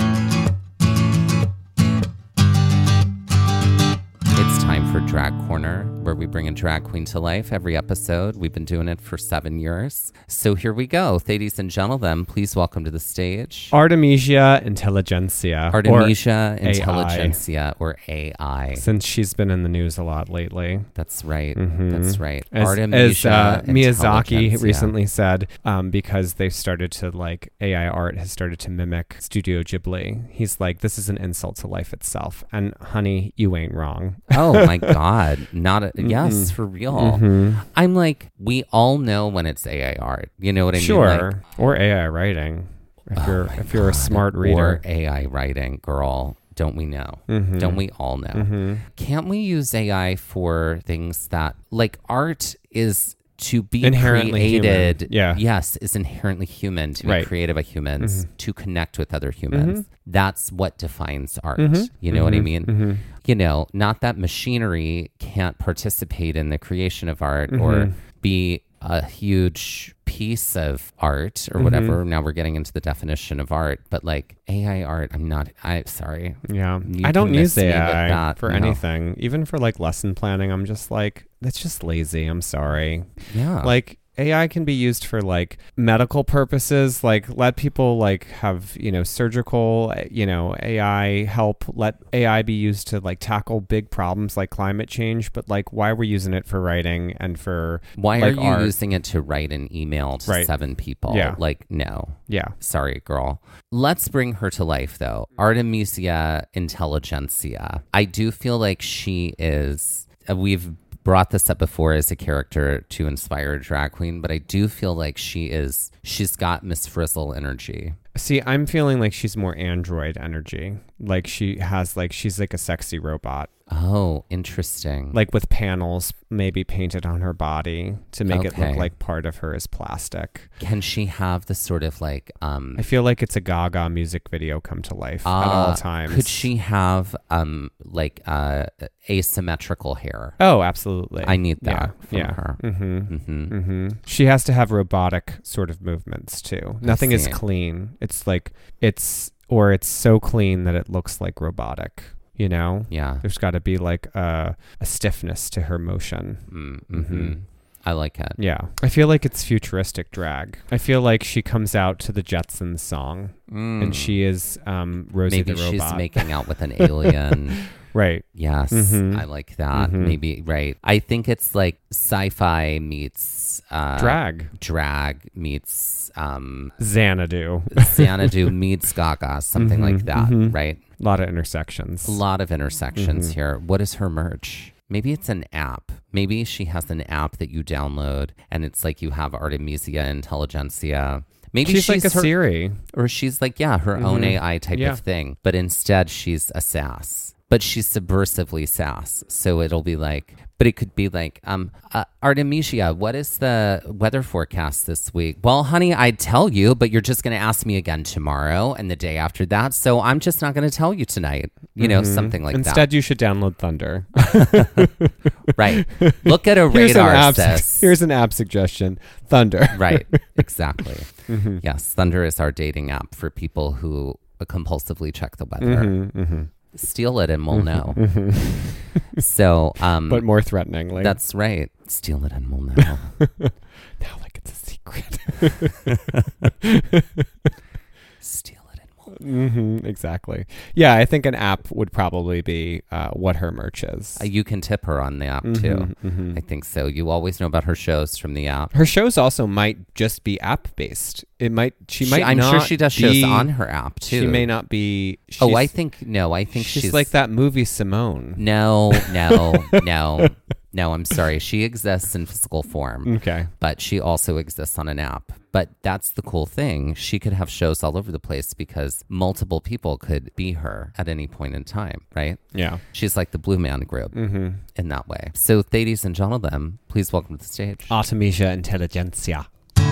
It's time for Drag Corner, where we bring a drag queen to life every episode. We've been doing it for seven years. So here we go. Ladies and gentlemen, please welcome to the stage Artemisia Intelligentsia. Artemisia or Intelligentsia, or A I. Since she's been in the news a lot lately. That's right. Mm-hmm. That's right. As, Artemisia as uh, Miyazaki Intelligentsia. recently said, um, because they've started to, like, A I art has started to mimic Studio Ghibli. He's like, this is an insult to life itself. And honey, you ain't wrong. Oh my God. Not a, yes, for real. Mm-hmm. I'm like, we all know when it's A I art. You know what I Sure. mean? Like, or A I writing. If oh you're my if you're a God. smart reader. Or A I writing, girl. Don't we know? Mhm. Don't we all know? Mm-hmm. Can't we use A I for things that, like, art is to be Inherently created? human. Yeah. Yes, is inherently human, to be Right. created by humans, Mhm. to connect with other humans. Mhm. That's what defines art. Mhm. You know what I Mhm. mean? Mhm. You know, not that machinery can't participate in the creation of art Mhm. or be a huge piece of art or Mhm. whatever. Now we're getting into the definition of art, but like A I art, I'm not, I, sorry. Yeah. You I don't can use miss me with A I that, for you know? anything. Even for like lesson planning, I'm just like, that's just lazy. I'm sorry. Yeah. Like A I can be used for like medical purposes, like let people like have, you know, surgical, you know, A I help, let A I be used to like tackle big problems like climate change. But like, why are we using it for writing and for Why like, are you art? using it to write an email to Right. seven people? Yeah. Like, no. Yeah. Sorry, girl. Let's bring her to life, though. Artemisia Intelligentsia. I do feel like she is, uh, we've brought this up before as a character to inspire a drag queen, but I do feel like she is, she's got Miss Frizzle energy. See, I'm feeling like she's more android energy. Like she has like, she's like a sexy robot. Oh, interesting. Like with panels maybe painted on her body to make it Okay. look like part of her is plastic. Can she have the sort of like, um, I feel like it's a Gaga music video come to life at ah, all times. could she have, um, like, uh, asymmetrical hair? Oh, absolutely. I need Yeah, that from yeah. her. Mm-hmm. Mm-hmm. Mm-hmm. She has to have robotic sort of movements too. Nothing is see. clean. It's like it's or it's so clean that it looks like robotic. You know, Yeah. there's got to be like a, a stiffness to her motion. Mm-hmm. Mhm. I like it. Yeah, I feel like it's futuristic drag. I feel like she comes out to the Jetsons song, Mm. and she is um, Rosie Maybe the she's robot. making out with an alien. Right. Yes, Mhm. I like that. Mhm. Maybe, right. I think it's like sci-fi meets uh, Drag. drag meets um, Xanadu. Xanadu meets Gaga, something Mhm, like that, mhm. right? A lot of intersections. A lot of intersections Mhm. here. What is her merch? Maybe it's an app. Maybe she has an app that you download and it's like you have Artemisia Intelligentsia. Maybe she's, she's, like a her, Siri. or she's like, yeah, her own Mhm. A I type Yeah. of thing. But instead she's a sass. But she's subversively sass. So it'll be like, but it could be like, um, uh, Artemisia, what is the weather forecast this week? Well, honey, I'd tell you, but you're just going to ask me again tomorrow and the day after that. So I'm just not going to tell you tonight. You know, Mhm. something like Instead, you should download Thunder. that. Right. Look at a here's, an radar, app, sis. here's an app suggestion. Thunder. Right. Exactly. Mhm. Yes. Thunder is our dating app for people who compulsively check the weather. Mhm, mhm. Steal it and we'll know. So, um, But more threateningly. that's right. Steal it and we'll know. now like it's a secret. Steal it and we'll know. hmm exactly. Yeah, I think an app would probably be uh, what her merch is. Uh, you can tip her on the app Mhm, too. mhm. I think so. You always know about her shows from the app. Her shows also might just be app based. It might. She might. I'm not sure she does shows be- on her app too. She may not be. Oh, she's- I think no. I think she's, she's, like that movie Simone. No, no, no. No, I'm sorry. She exists in physical form. Okay. But she also exists on an app. But that's the cool thing. She could have shows all over the place because multiple people could be her at any point in time, right? Yeah. She's like the Blue Man Group Mm-hmm. in that way. So, ladies and gentlemen, please welcome to the stage. Artemisia Intelligentsia.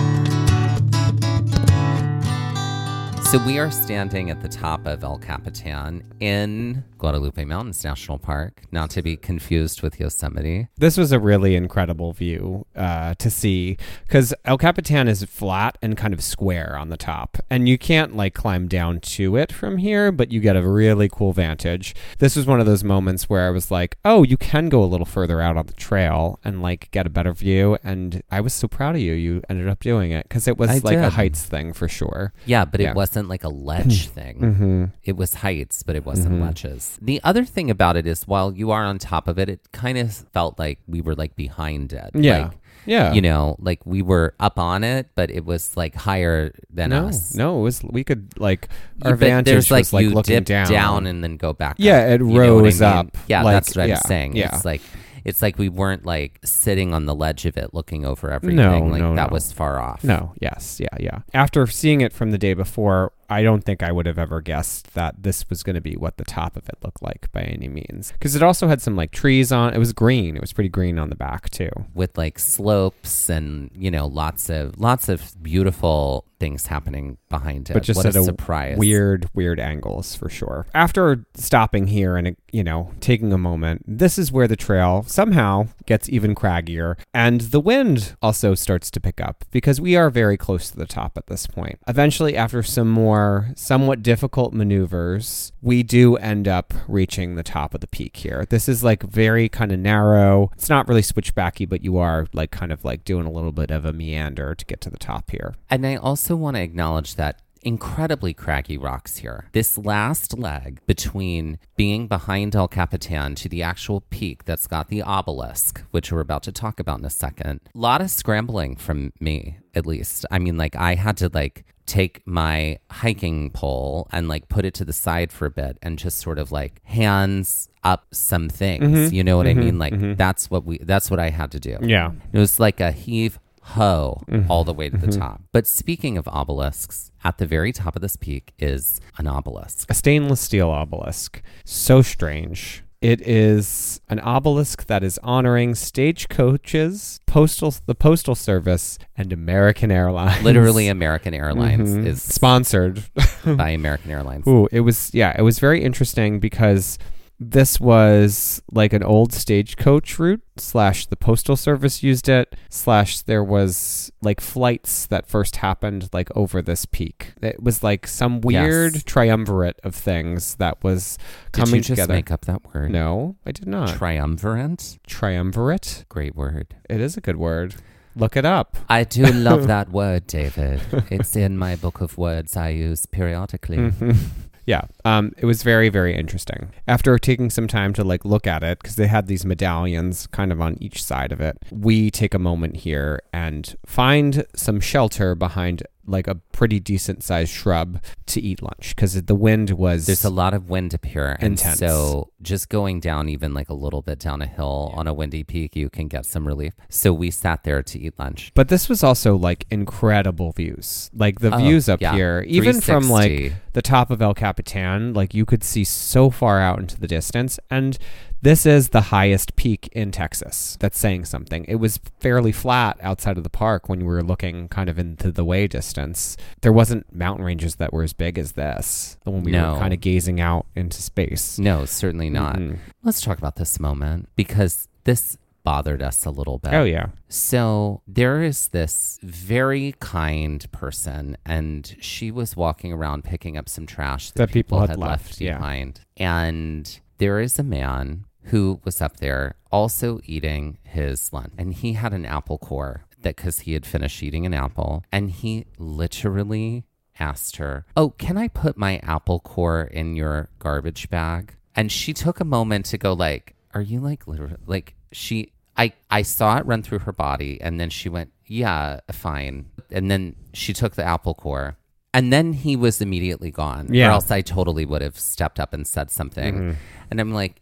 So we are standing at the top of El Capitan in Guadalupe Mountains National Park, not to be confused with Yosemite. This was a really incredible view uh, to see because El Capitan is flat and kind of square on the top. And you can't like climb down to it from here, but you get a really cool vantage. This was one of those moments where I was like, oh, you can go a little further out on the trail and like get a better view. And I was so proud of you. You ended up doing it because it was I like did. a heights thing for sure. Yeah, but Yeah. it wasn't like a ledge thing. Mm-hmm. It was heights, but it wasn't Mhm. ledges. The other thing about it is while you are on top of it, it kind of felt like we were like behind it. Yeah. Like, Yeah. you know, like we were up on it, but it was like higher than no, us. no, it was, we could like, Yeah, our but vantage there's like was like you looking dip down. down and then go back Yeah, up. it You know what I rose mean? up, Yeah, like, that's what yeah, I'm saying. yeah. It's like it's like we weren't like sitting on the ledge of it looking over everything. No, like no, that no. was far off. No, yes, yeah, yeah. After seeing it from the day before, I don't think I would have ever guessed that this was going to be what the top of it looked like by any means. Because it also had some like trees on. It was green. It was pretty green on the back too. With like slopes and, you know, lots of lots of beautiful things happening behind it. But just what at a a surprise. weird, weird angles for sure. After stopping here and, you know, taking a moment, this is where the trail somehow gets even craggier. And the wind also starts to pick up because we are very close to the top at this point. Eventually, after some more somewhat difficult maneuvers, we do end up reaching the top of the peak here. This is like very kind of narrow. It's not really switchbacky, but you are like kind of like doing a little bit of a meander to get to the top here. And I also want to acknowledge that incredibly craggy rocks here. This last leg between being behind El Capitan to the actual peak that's got the obelisk, which we're about to talk about in a second. A lot of scrambling from me, at least. I mean, like I had to like take my hiking pole and like put it to the side for a bit and just sort of like hands up some things. Mhm, You know what mhm, I mean? Like mhm. that's what we that's what I had to do. Yeah. It was like a heave ho Mhm. all the way to the Mhm. top. But speaking of obelisks, at the very top of this peak is an obelisk. A stainless steel obelisk. So strange. It is an obelisk that is honoring stagecoaches, postal, the Postal Service, and American Airlines. Literally American Airlines Mhm. is sponsored by American Airlines. Ooh, it was, yeah, it was very interesting because this was like an old stagecoach route slash the Postal Service used it slash there was like flights that first happened like over this peak. It was like some weird Yes. triumvirate of things that was Did coming you just together. make up that word? No, I did not. Triumvirate? Triumvirate? Great word. It is a good word. Look it up. I do love that word, David. It's in my book of words I use periodically. Mhm. Yeah, um, it was very, very interesting. After taking some time to like look at it, because they had these medallions kind of on each side of it, we take a moment here and find some shelter behind like a pretty decent sized shrub to eat lunch because the wind was There's a lot of wind up here. And Intense. so just going down even like a little bit down a hill on a windy peak, you can get some relief. So we sat there to eat lunch. But this was also like incredible views. Like the Oh, views up yeah. here, even from like three sixty. the top of El Capitan, like you could see so far out into the distance. And this is the highest peak in Texas. That's saying something. It was fairly flat outside of the park when we were looking kind of into the way distance. There wasn't mountain ranges that were as big as this when we No. were kind of gazing out into space. No, certainly not. Mhm. Let's talk about this moment because this bothered us a little bit. Oh, yeah. So there is this very kind person, and she was walking around picking up some trash that, That people had had left, left yeah. behind. And there is a man who was up there also eating his lunch, and he had an apple core that because he had finished eating an apple, and he literally asked her, "Oh, can I put my apple core in your garbage bag?" And she took a moment to go like, "Are you like literally like?" She, I, I saw it run through her body, and then she went, "Yeah, fine." And then she took the apple core, and then he was immediately gone. Yeah. Or else I totally would have stepped up and said something. Mhm. And I'm like,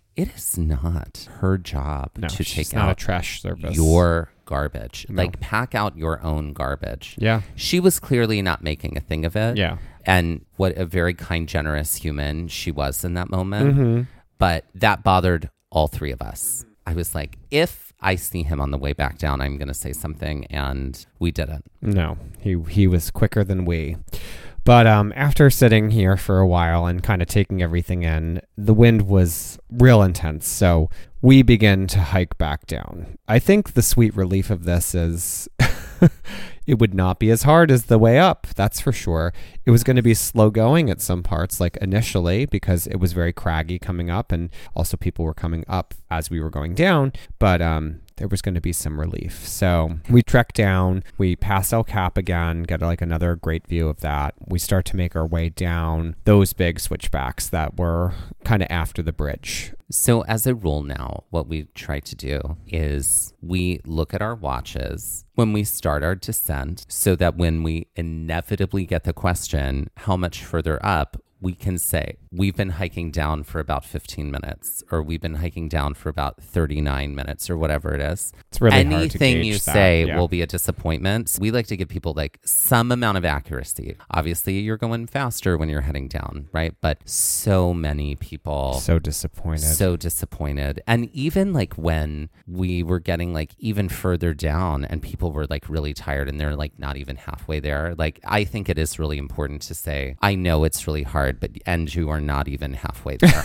It is not her job No, to she's take not out a trash service. your garbage. No. Like, pack out your own garbage. Yeah. She was clearly not making a thing of it. Yeah. And what a very kind, generous human she was in that moment. Mm-hmm. But that bothered all three of us. I was like, if I see him on the way back down, I'm going to say something. And we didn't. No, he he was quicker than we. But um, after sitting here for a while and kind of taking everything in, the wind was real intense. So we begin to hike back down. I think the sweet relief of this is it would not be as hard as the way up. That's for sure. It was going to be slow going at some parts, like initially, because it was very craggy coming up. And also people were coming up as we were going down. But um, there was going to be some relief. So we trek down, we pass El Cap again, get like another great view of that. We start to make our way down those big switchbacks that were kind of after the bridge. So as a rule now, what we try to do is we look at our watches when we start our descent so that when we inevitably get the question, how much further up, we can say, we've been hiking down for about fifteen minutes, or we've been hiking down for about thirty-nine minutes, or whatever it is. It's really Anything hard to gauge you that, say yeah. will be a disappointment. We like to give people like some amount of accuracy. Obviously, you're going faster when you're heading down, right? But so many people So disappointed. so disappointed. And even like when we were getting like even further down and people were like really tired and they're like not even halfway there, like I think it is really important to say, I know it's really hard, but and you are not even halfway there.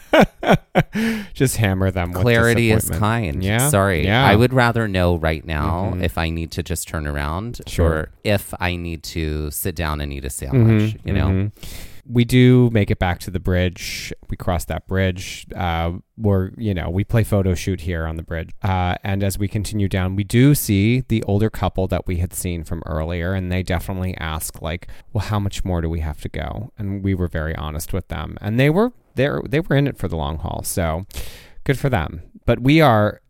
Just hammer them with Clarity is disappointment. kind. Yeah. Sorry. Yeah. I would rather know right now Mhm. if I need to just turn around Sure. or if I need to sit down and eat a sandwich, Mhm, you know? mhm. We do make it back to the bridge. We cross that bridge. Uh, we're, you know, we play photo shoot here on the bridge. Uh, and as we continue down, we do see the older couple that we had seen from earlier. And they definitely ask like, well, how much more do we have to go? And we were very honest with them. And they were there. They were in it for the long haul. So good for them. But we are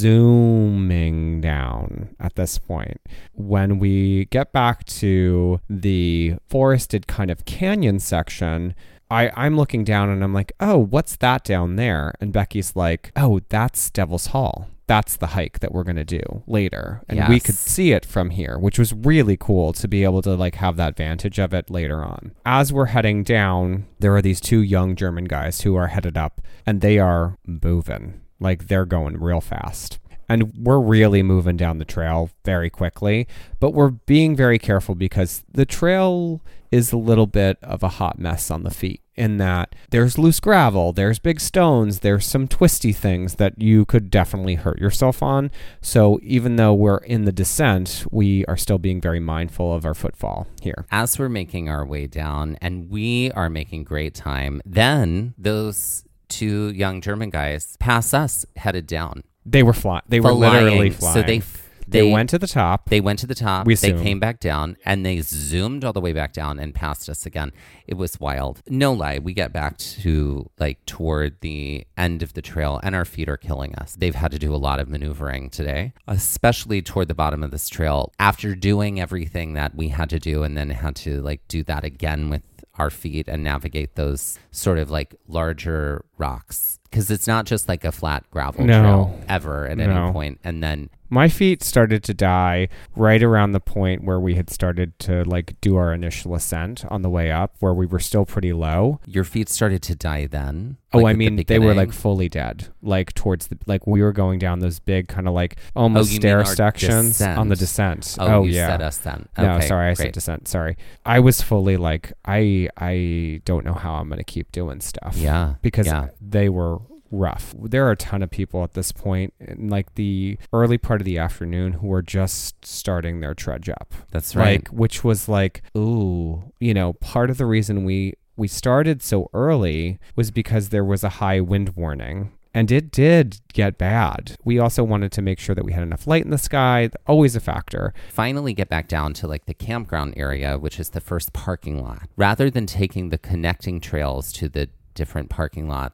zooming down at this point. When we get back to the forested kind of canyon section, I, I'm looking down and I'm like, oh, what's that down there? And Becky's like, oh, that's Devil's Hall. That's the hike that we're going to do later. And Yes. we could see it from here, which was really cool to be able to like have that vantage of it later on. As we're heading down, there are these two young German guys who are headed up and they are moving. Like they're going real fast. And we're really moving down the trail very quickly, but we're being very careful because the trail is a little bit of a hot mess on the feet in that there's loose gravel, there's big stones, there's some twisty things that you could definitely hurt yourself on. So even though we're in the descent, we are still being very mindful of our footfall here. As we're making our way down and we are making great time, then those two young German guys pass us headed down. They were flying. They were Flying. literally flying. So they They, they went to the top. They went to the top. We they zoomed. came back down and they zoomed all the way back down and passed us again. It was wild. No lie. We get back to like toward the end of the trail and our feet are killing us. They've had to do a lot of maneuvering today, especially toward the bottom of this trail. After doing everything that we had to do and then had to like do that again with our feet and navigate those sort of like larger rocks. Because it's not just like a flat gravel No. trail ever at No. any point. And then My feet started to die right around the point where we had started to like do our initial ascent on the way up, where we were still pretty low. your feet started to die then. Oh, like I at the mean, they were beginning? like fully dead, like towards the, like we were going down those big kind of like almost Oh, you mean stair our sections descent. on the descent. Oh, you yeah. said ascent. No, Okay, sorry, I great. said descent. Sorry. I was fully like, I, I don't know how I'm going to keep doing stuff. Yeah. Because yeah. they were rough. There are a ton of people at this point in like the early part of the afternoon who were just starting their trudge up. That's right. Like, which was like, ooh, you know, part of the reason we, we started so early was because there was a high wind warning. And it did get bad. We also wanted to make sure that we had enough light in the sky. Always a factor. Finally get back down to like the campground area, which is the first parking lot. Rather than taking the connecting trails to the different parking lots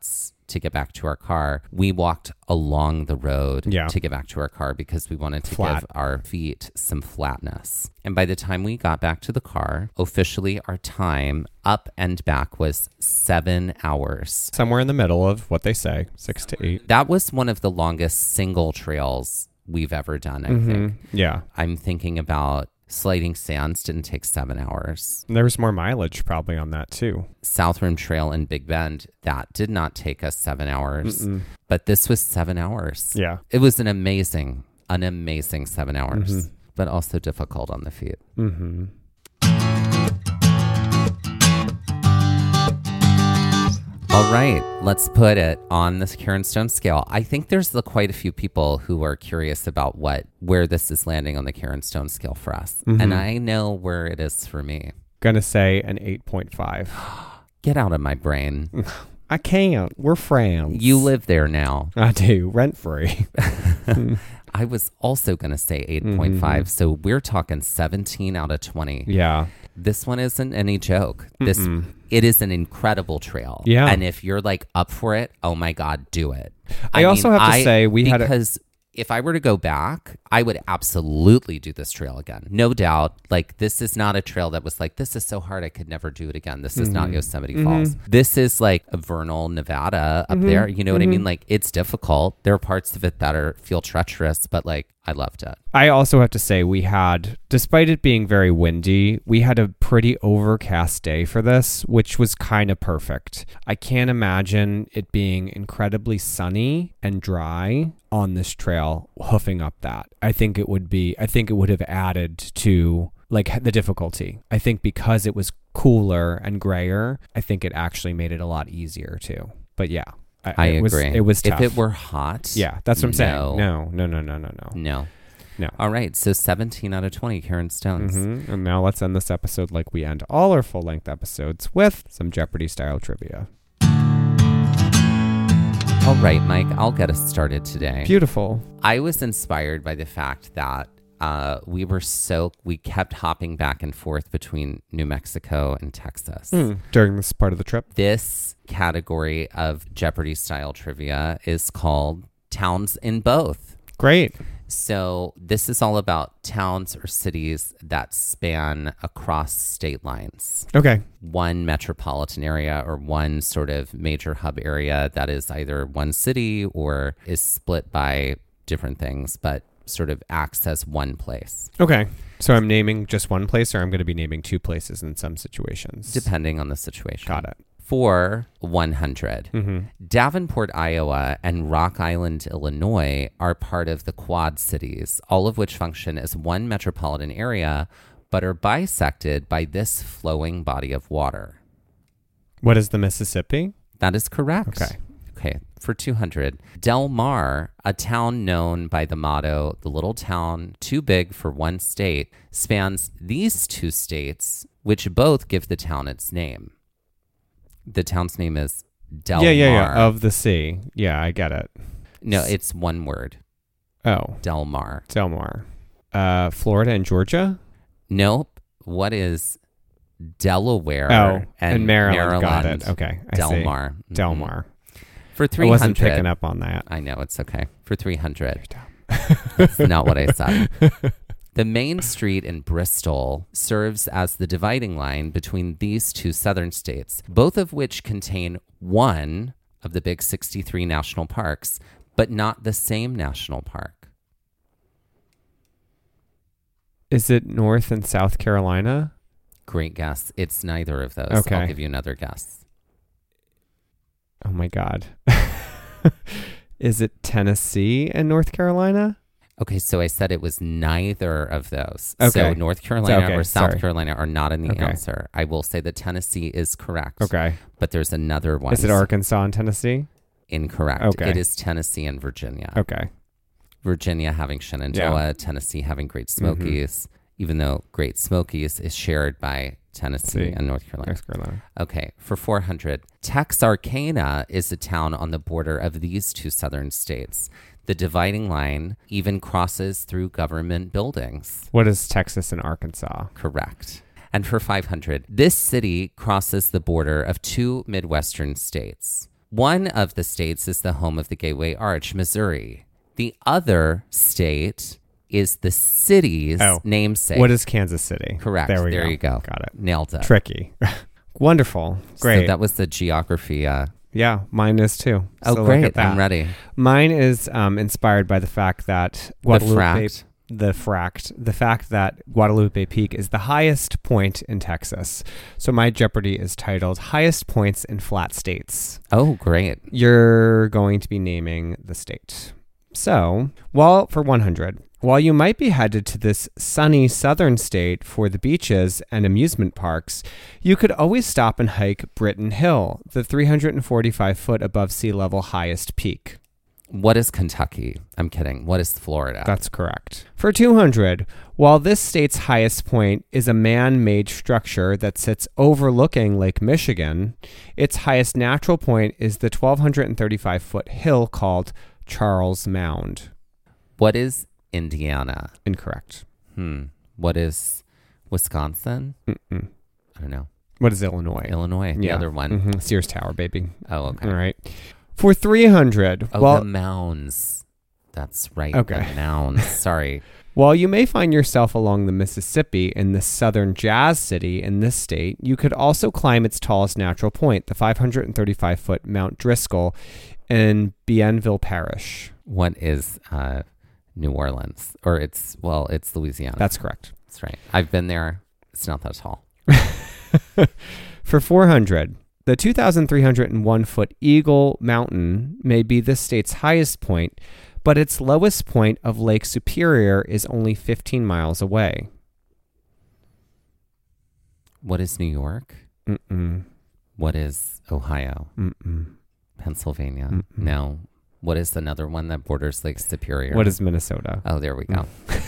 to get back to our car. We walked along the road Yeah. to get back to our car because we wanted to Flat. give our feet some flatness. And by the time we got back to the car, officially our time up and back was seven hours. Somewhere in the middle of what they say, six to eight. That was one of the longest single trails we've ever done, I Mm-hmm. think. Yeah. I'm thinking about Sliding Sands didn't take seven hours. There was more mileage probably on that too. South Rim Trail in Big Bend, that did not take us seven hours. Mm-mm. But this was seven hours. Yeah. It was an amazing, an amazing seven hours, Mm-hmm. but also difficult on the feet. Mm-hmm. All right, let's put it on the Karen Stone scale. I think there's the, quite a few people who are curious about what where this is landing on the Karen Stone scale for us. Mm-hmm. And I know where it is for me. Gonna say an eight point five. Get out of my brain. I can't. We're friends. You live there now. I do. Rent free. I was also going to say eight point five. So we're talking seventeen out of twenty. Yeah. This one isn't any joke. This Mm-mm. It is an incredible trail. Yeah. And if you're like up for it, oh my God, do it. I also have to say we had a- because if I were to go back, I would absolutely do this trail again. No doubt. Like, this is not a trail that was like, this is so hard I could never do it again. This is not Yosemite Falls. This is like a Vernal, Nevada up there. You know what I mean? Like, it's difficult. There are parts of it that are feel treacherous, but like, I loved it. I also have to say we had, despite it being very windy, we had a pretty overcast day for this, which was kind of perfect. I can't imagine it being incredibly sunny and dry on this trail, hoofing up that. I think it would be, I think it would have added to like the difficulty. I think because it was cooler and grayer, I think it actually made it a lot easier too. But yeah. I, I it agree. Was, it was tough. If it were hot. Yeah, that's what I'm no. saying. No, no, no, no, no, no. No. No. All right. So seventeen out of twenty, Karen Stones. Mm-hmm. And now let's end this episode like we end all our full-length episodes with some Jeopardy-style trivia. All right, Mike, I'll get us started today. Beautiful. I was inspired by the fact that uh, we were so, we kept hopping back and forth between New Mexico and Texas. Mm. During this part of the trip. This category of Jeopardy-style trivia is called Towns in Both. Great. So this is all about towns or cities that span across state lines. Okay. One metropolitan area or one sort of major hub area that is either one city or is split by different things, but sort of acts as one place. Okay. So I'm naming just one place, or I'm going to be naming two places in some situations? Depending on the situation. Got it. For one hundred. Mm-hmm. Davenport, Iowa, and Rock Island, Illinois are part of the Quad Cities, all of which function as one metropolitan area, but are bisected by this flowing body of water. What is the Mississippi? That is correct. Okay. Okay. For two hundred. Del Mar, a town known by the motto, the little town too big for one state, spans these two states, which both give the town its name. The town's name is Del yeah, yeah, Mar. yeah. Of the sea. Yeah, I get it. No, it's one word. Oh. Del Mar. Del Mar. Uh, Florida and Georgia? Nope. What is Delaware Oh, and, and Maryland. Maryland? Got it. Okay. I Del see. Mar. Del Mhm. Mar. For three I hundred. wasn't picking up on that. I know, it's okay. For three hundred. That's not what I said. The main street in Bristol serves as the dividing line between these two southern states, both of which contain one of the big sixty-three national parks, but not the same national park. Is it North and South Carolina? Great guess. It's neither of those. Okay. I'll give you another guess. Oh my God. Is it Tennessee and North Carolina? Okay, so I said it was neither of those. Okay. So North Carolina Okay, or South sorry. Carolina are not in the Okay. answer. I will say that Tennessee is correct. Okay. But there's another one. Is it Arkansas and Tennessee? Incorrect. Okay. It is Tennessee and Virginia. Okay. Virginia having Shenandoah, Tennessee having Great Smokies, even though Great Smokies is shared by Tennessee See. and North Carolina. North Carolina. Okay, for four hundred. Texarkana is a town on the border of these two southern states. The dividing line even crosses through government buildings. What is Texas and Arkansas? Correct. And for five hundred, this city crosses the border of two Midwestern states. One of the states is the home of the Gateway Arch, Missouri. The other state is the city's Oh. namesake. What is Kansas City? Correct. There we there go. you go. Got it. Nailed it. Tricky. Wonderful. Great. So that was the geography. Uh, Yeah, mine is too. oh, So look great. at that. I'm ready. Mine is um, inspired by the fact that Guadalupe, fract. the fract, the fact that Guadalupe Peak is the highest point in Texas. So my Jeopardy is titled "Highest Points in Flat States." Oh, great. You're going to be naming the state. So, while for one hundred, while you might be headed to this sunny southern state for the beaches and amusement parks, you could always stop and hike Britton Hill, the three hundred forty-five foot above sea level highest peak. What is Kentucky? I'm kidding. What is Florida? That's correct. For two hundred, while this state's highest point is a man-made structure that sits overlooking Lake Michigan, its highest natural point is the one thousand two hundred thirty-five foot hill called Charles Mound. What is Indiana? Incorrect. Hmm. What is Wisconsin? Mm-mm. I don't know. What is Illinois? Illinois. The Yeah. other one. Mhm. Sears Tower, baby. Oh, okay. All right. For three hundred, Oh, well, the mounds. That's right. Okay. The mounds. Sorry. while you may find yourself along the Mississippi in the southern jazz city in this state, you could also climb its tallest natural point, the five hundred thirty-five foot Mount Driscoll in Bienville Parish. What is uh, New Orleans? Or it's, well, it's Louisiana. That's correct. That's right. I've been there. It's not that tall. For four hundred, the two thousand three hundred one foot Eagle Mountain may be this state's highest point, but its lowest point of Lake Superior is only fifteen miles away. What is New York? Mm-mm. What is Ohio? Mm-mm. Pennsylvania? Mm-mm. No. What is another one that borders Lake Superior? What is Minnesota? Oh, there we go.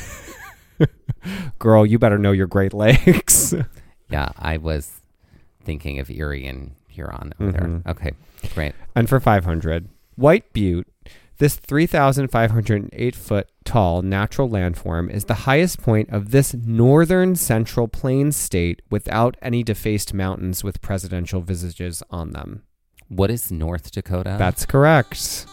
Girl, you better know your Great Lakes. Yeah, I was thinking of Erie and Huron over Mhm. there. Okay, great. And for five hundred, White Butte, this three thousand five hundred eight foot tall natural landform is the highest point of this northern central plains state without any defaced mountains with presidential visages on them. What is North Dakota? That's correct.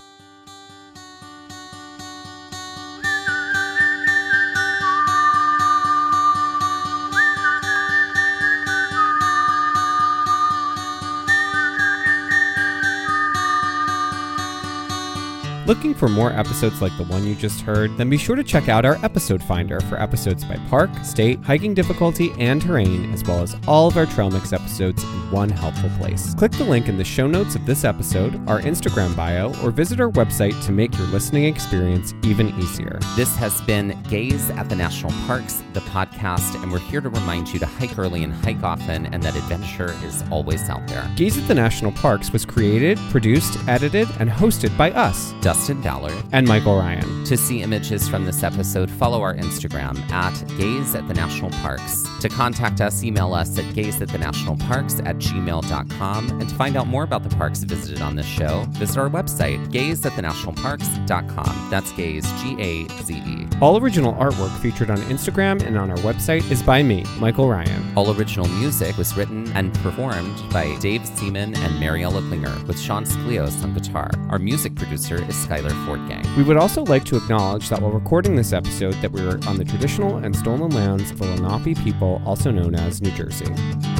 Looking for more episodes like the one you just heard? Then be sure to check out our episode finder for episodes by park, state, hiking difficulty, and terrain, as well as all of our Trail Mix episodes in one helpful place. Click the link in the show notes of this episode, our Instagram bio, or visit our website to make your listening experience even easier. This has been Gaze at the National Parks, the podcast, and we're here to remind you to hike early and hike often, and that adventure is always out there. Gaze at the National Parks was created, produced, edited, and hosted by us, Dustin Ballard. and Michael Ryan. To see images from this episode, follow our Instagram at Gaze at the National Parks. To contact us, email us at gaze at the national parks at gmail dot com. And to find out more about the parks visited on this show, visit our website, gaze at the national parks dot com. That's Gaze, G A Z E. All original artwork featured on Instagram and on our website is by me, Michael Ryan. All original music was written and performed by Dave Seaman and Mariella Klinger, with Sean Sklios on guitar. Our music producer is Skylar Fortgang. We would also like to acknowledge that while recording this episode that we were on the traditional and stolen lands of the Lenape people, also known as New Jersey.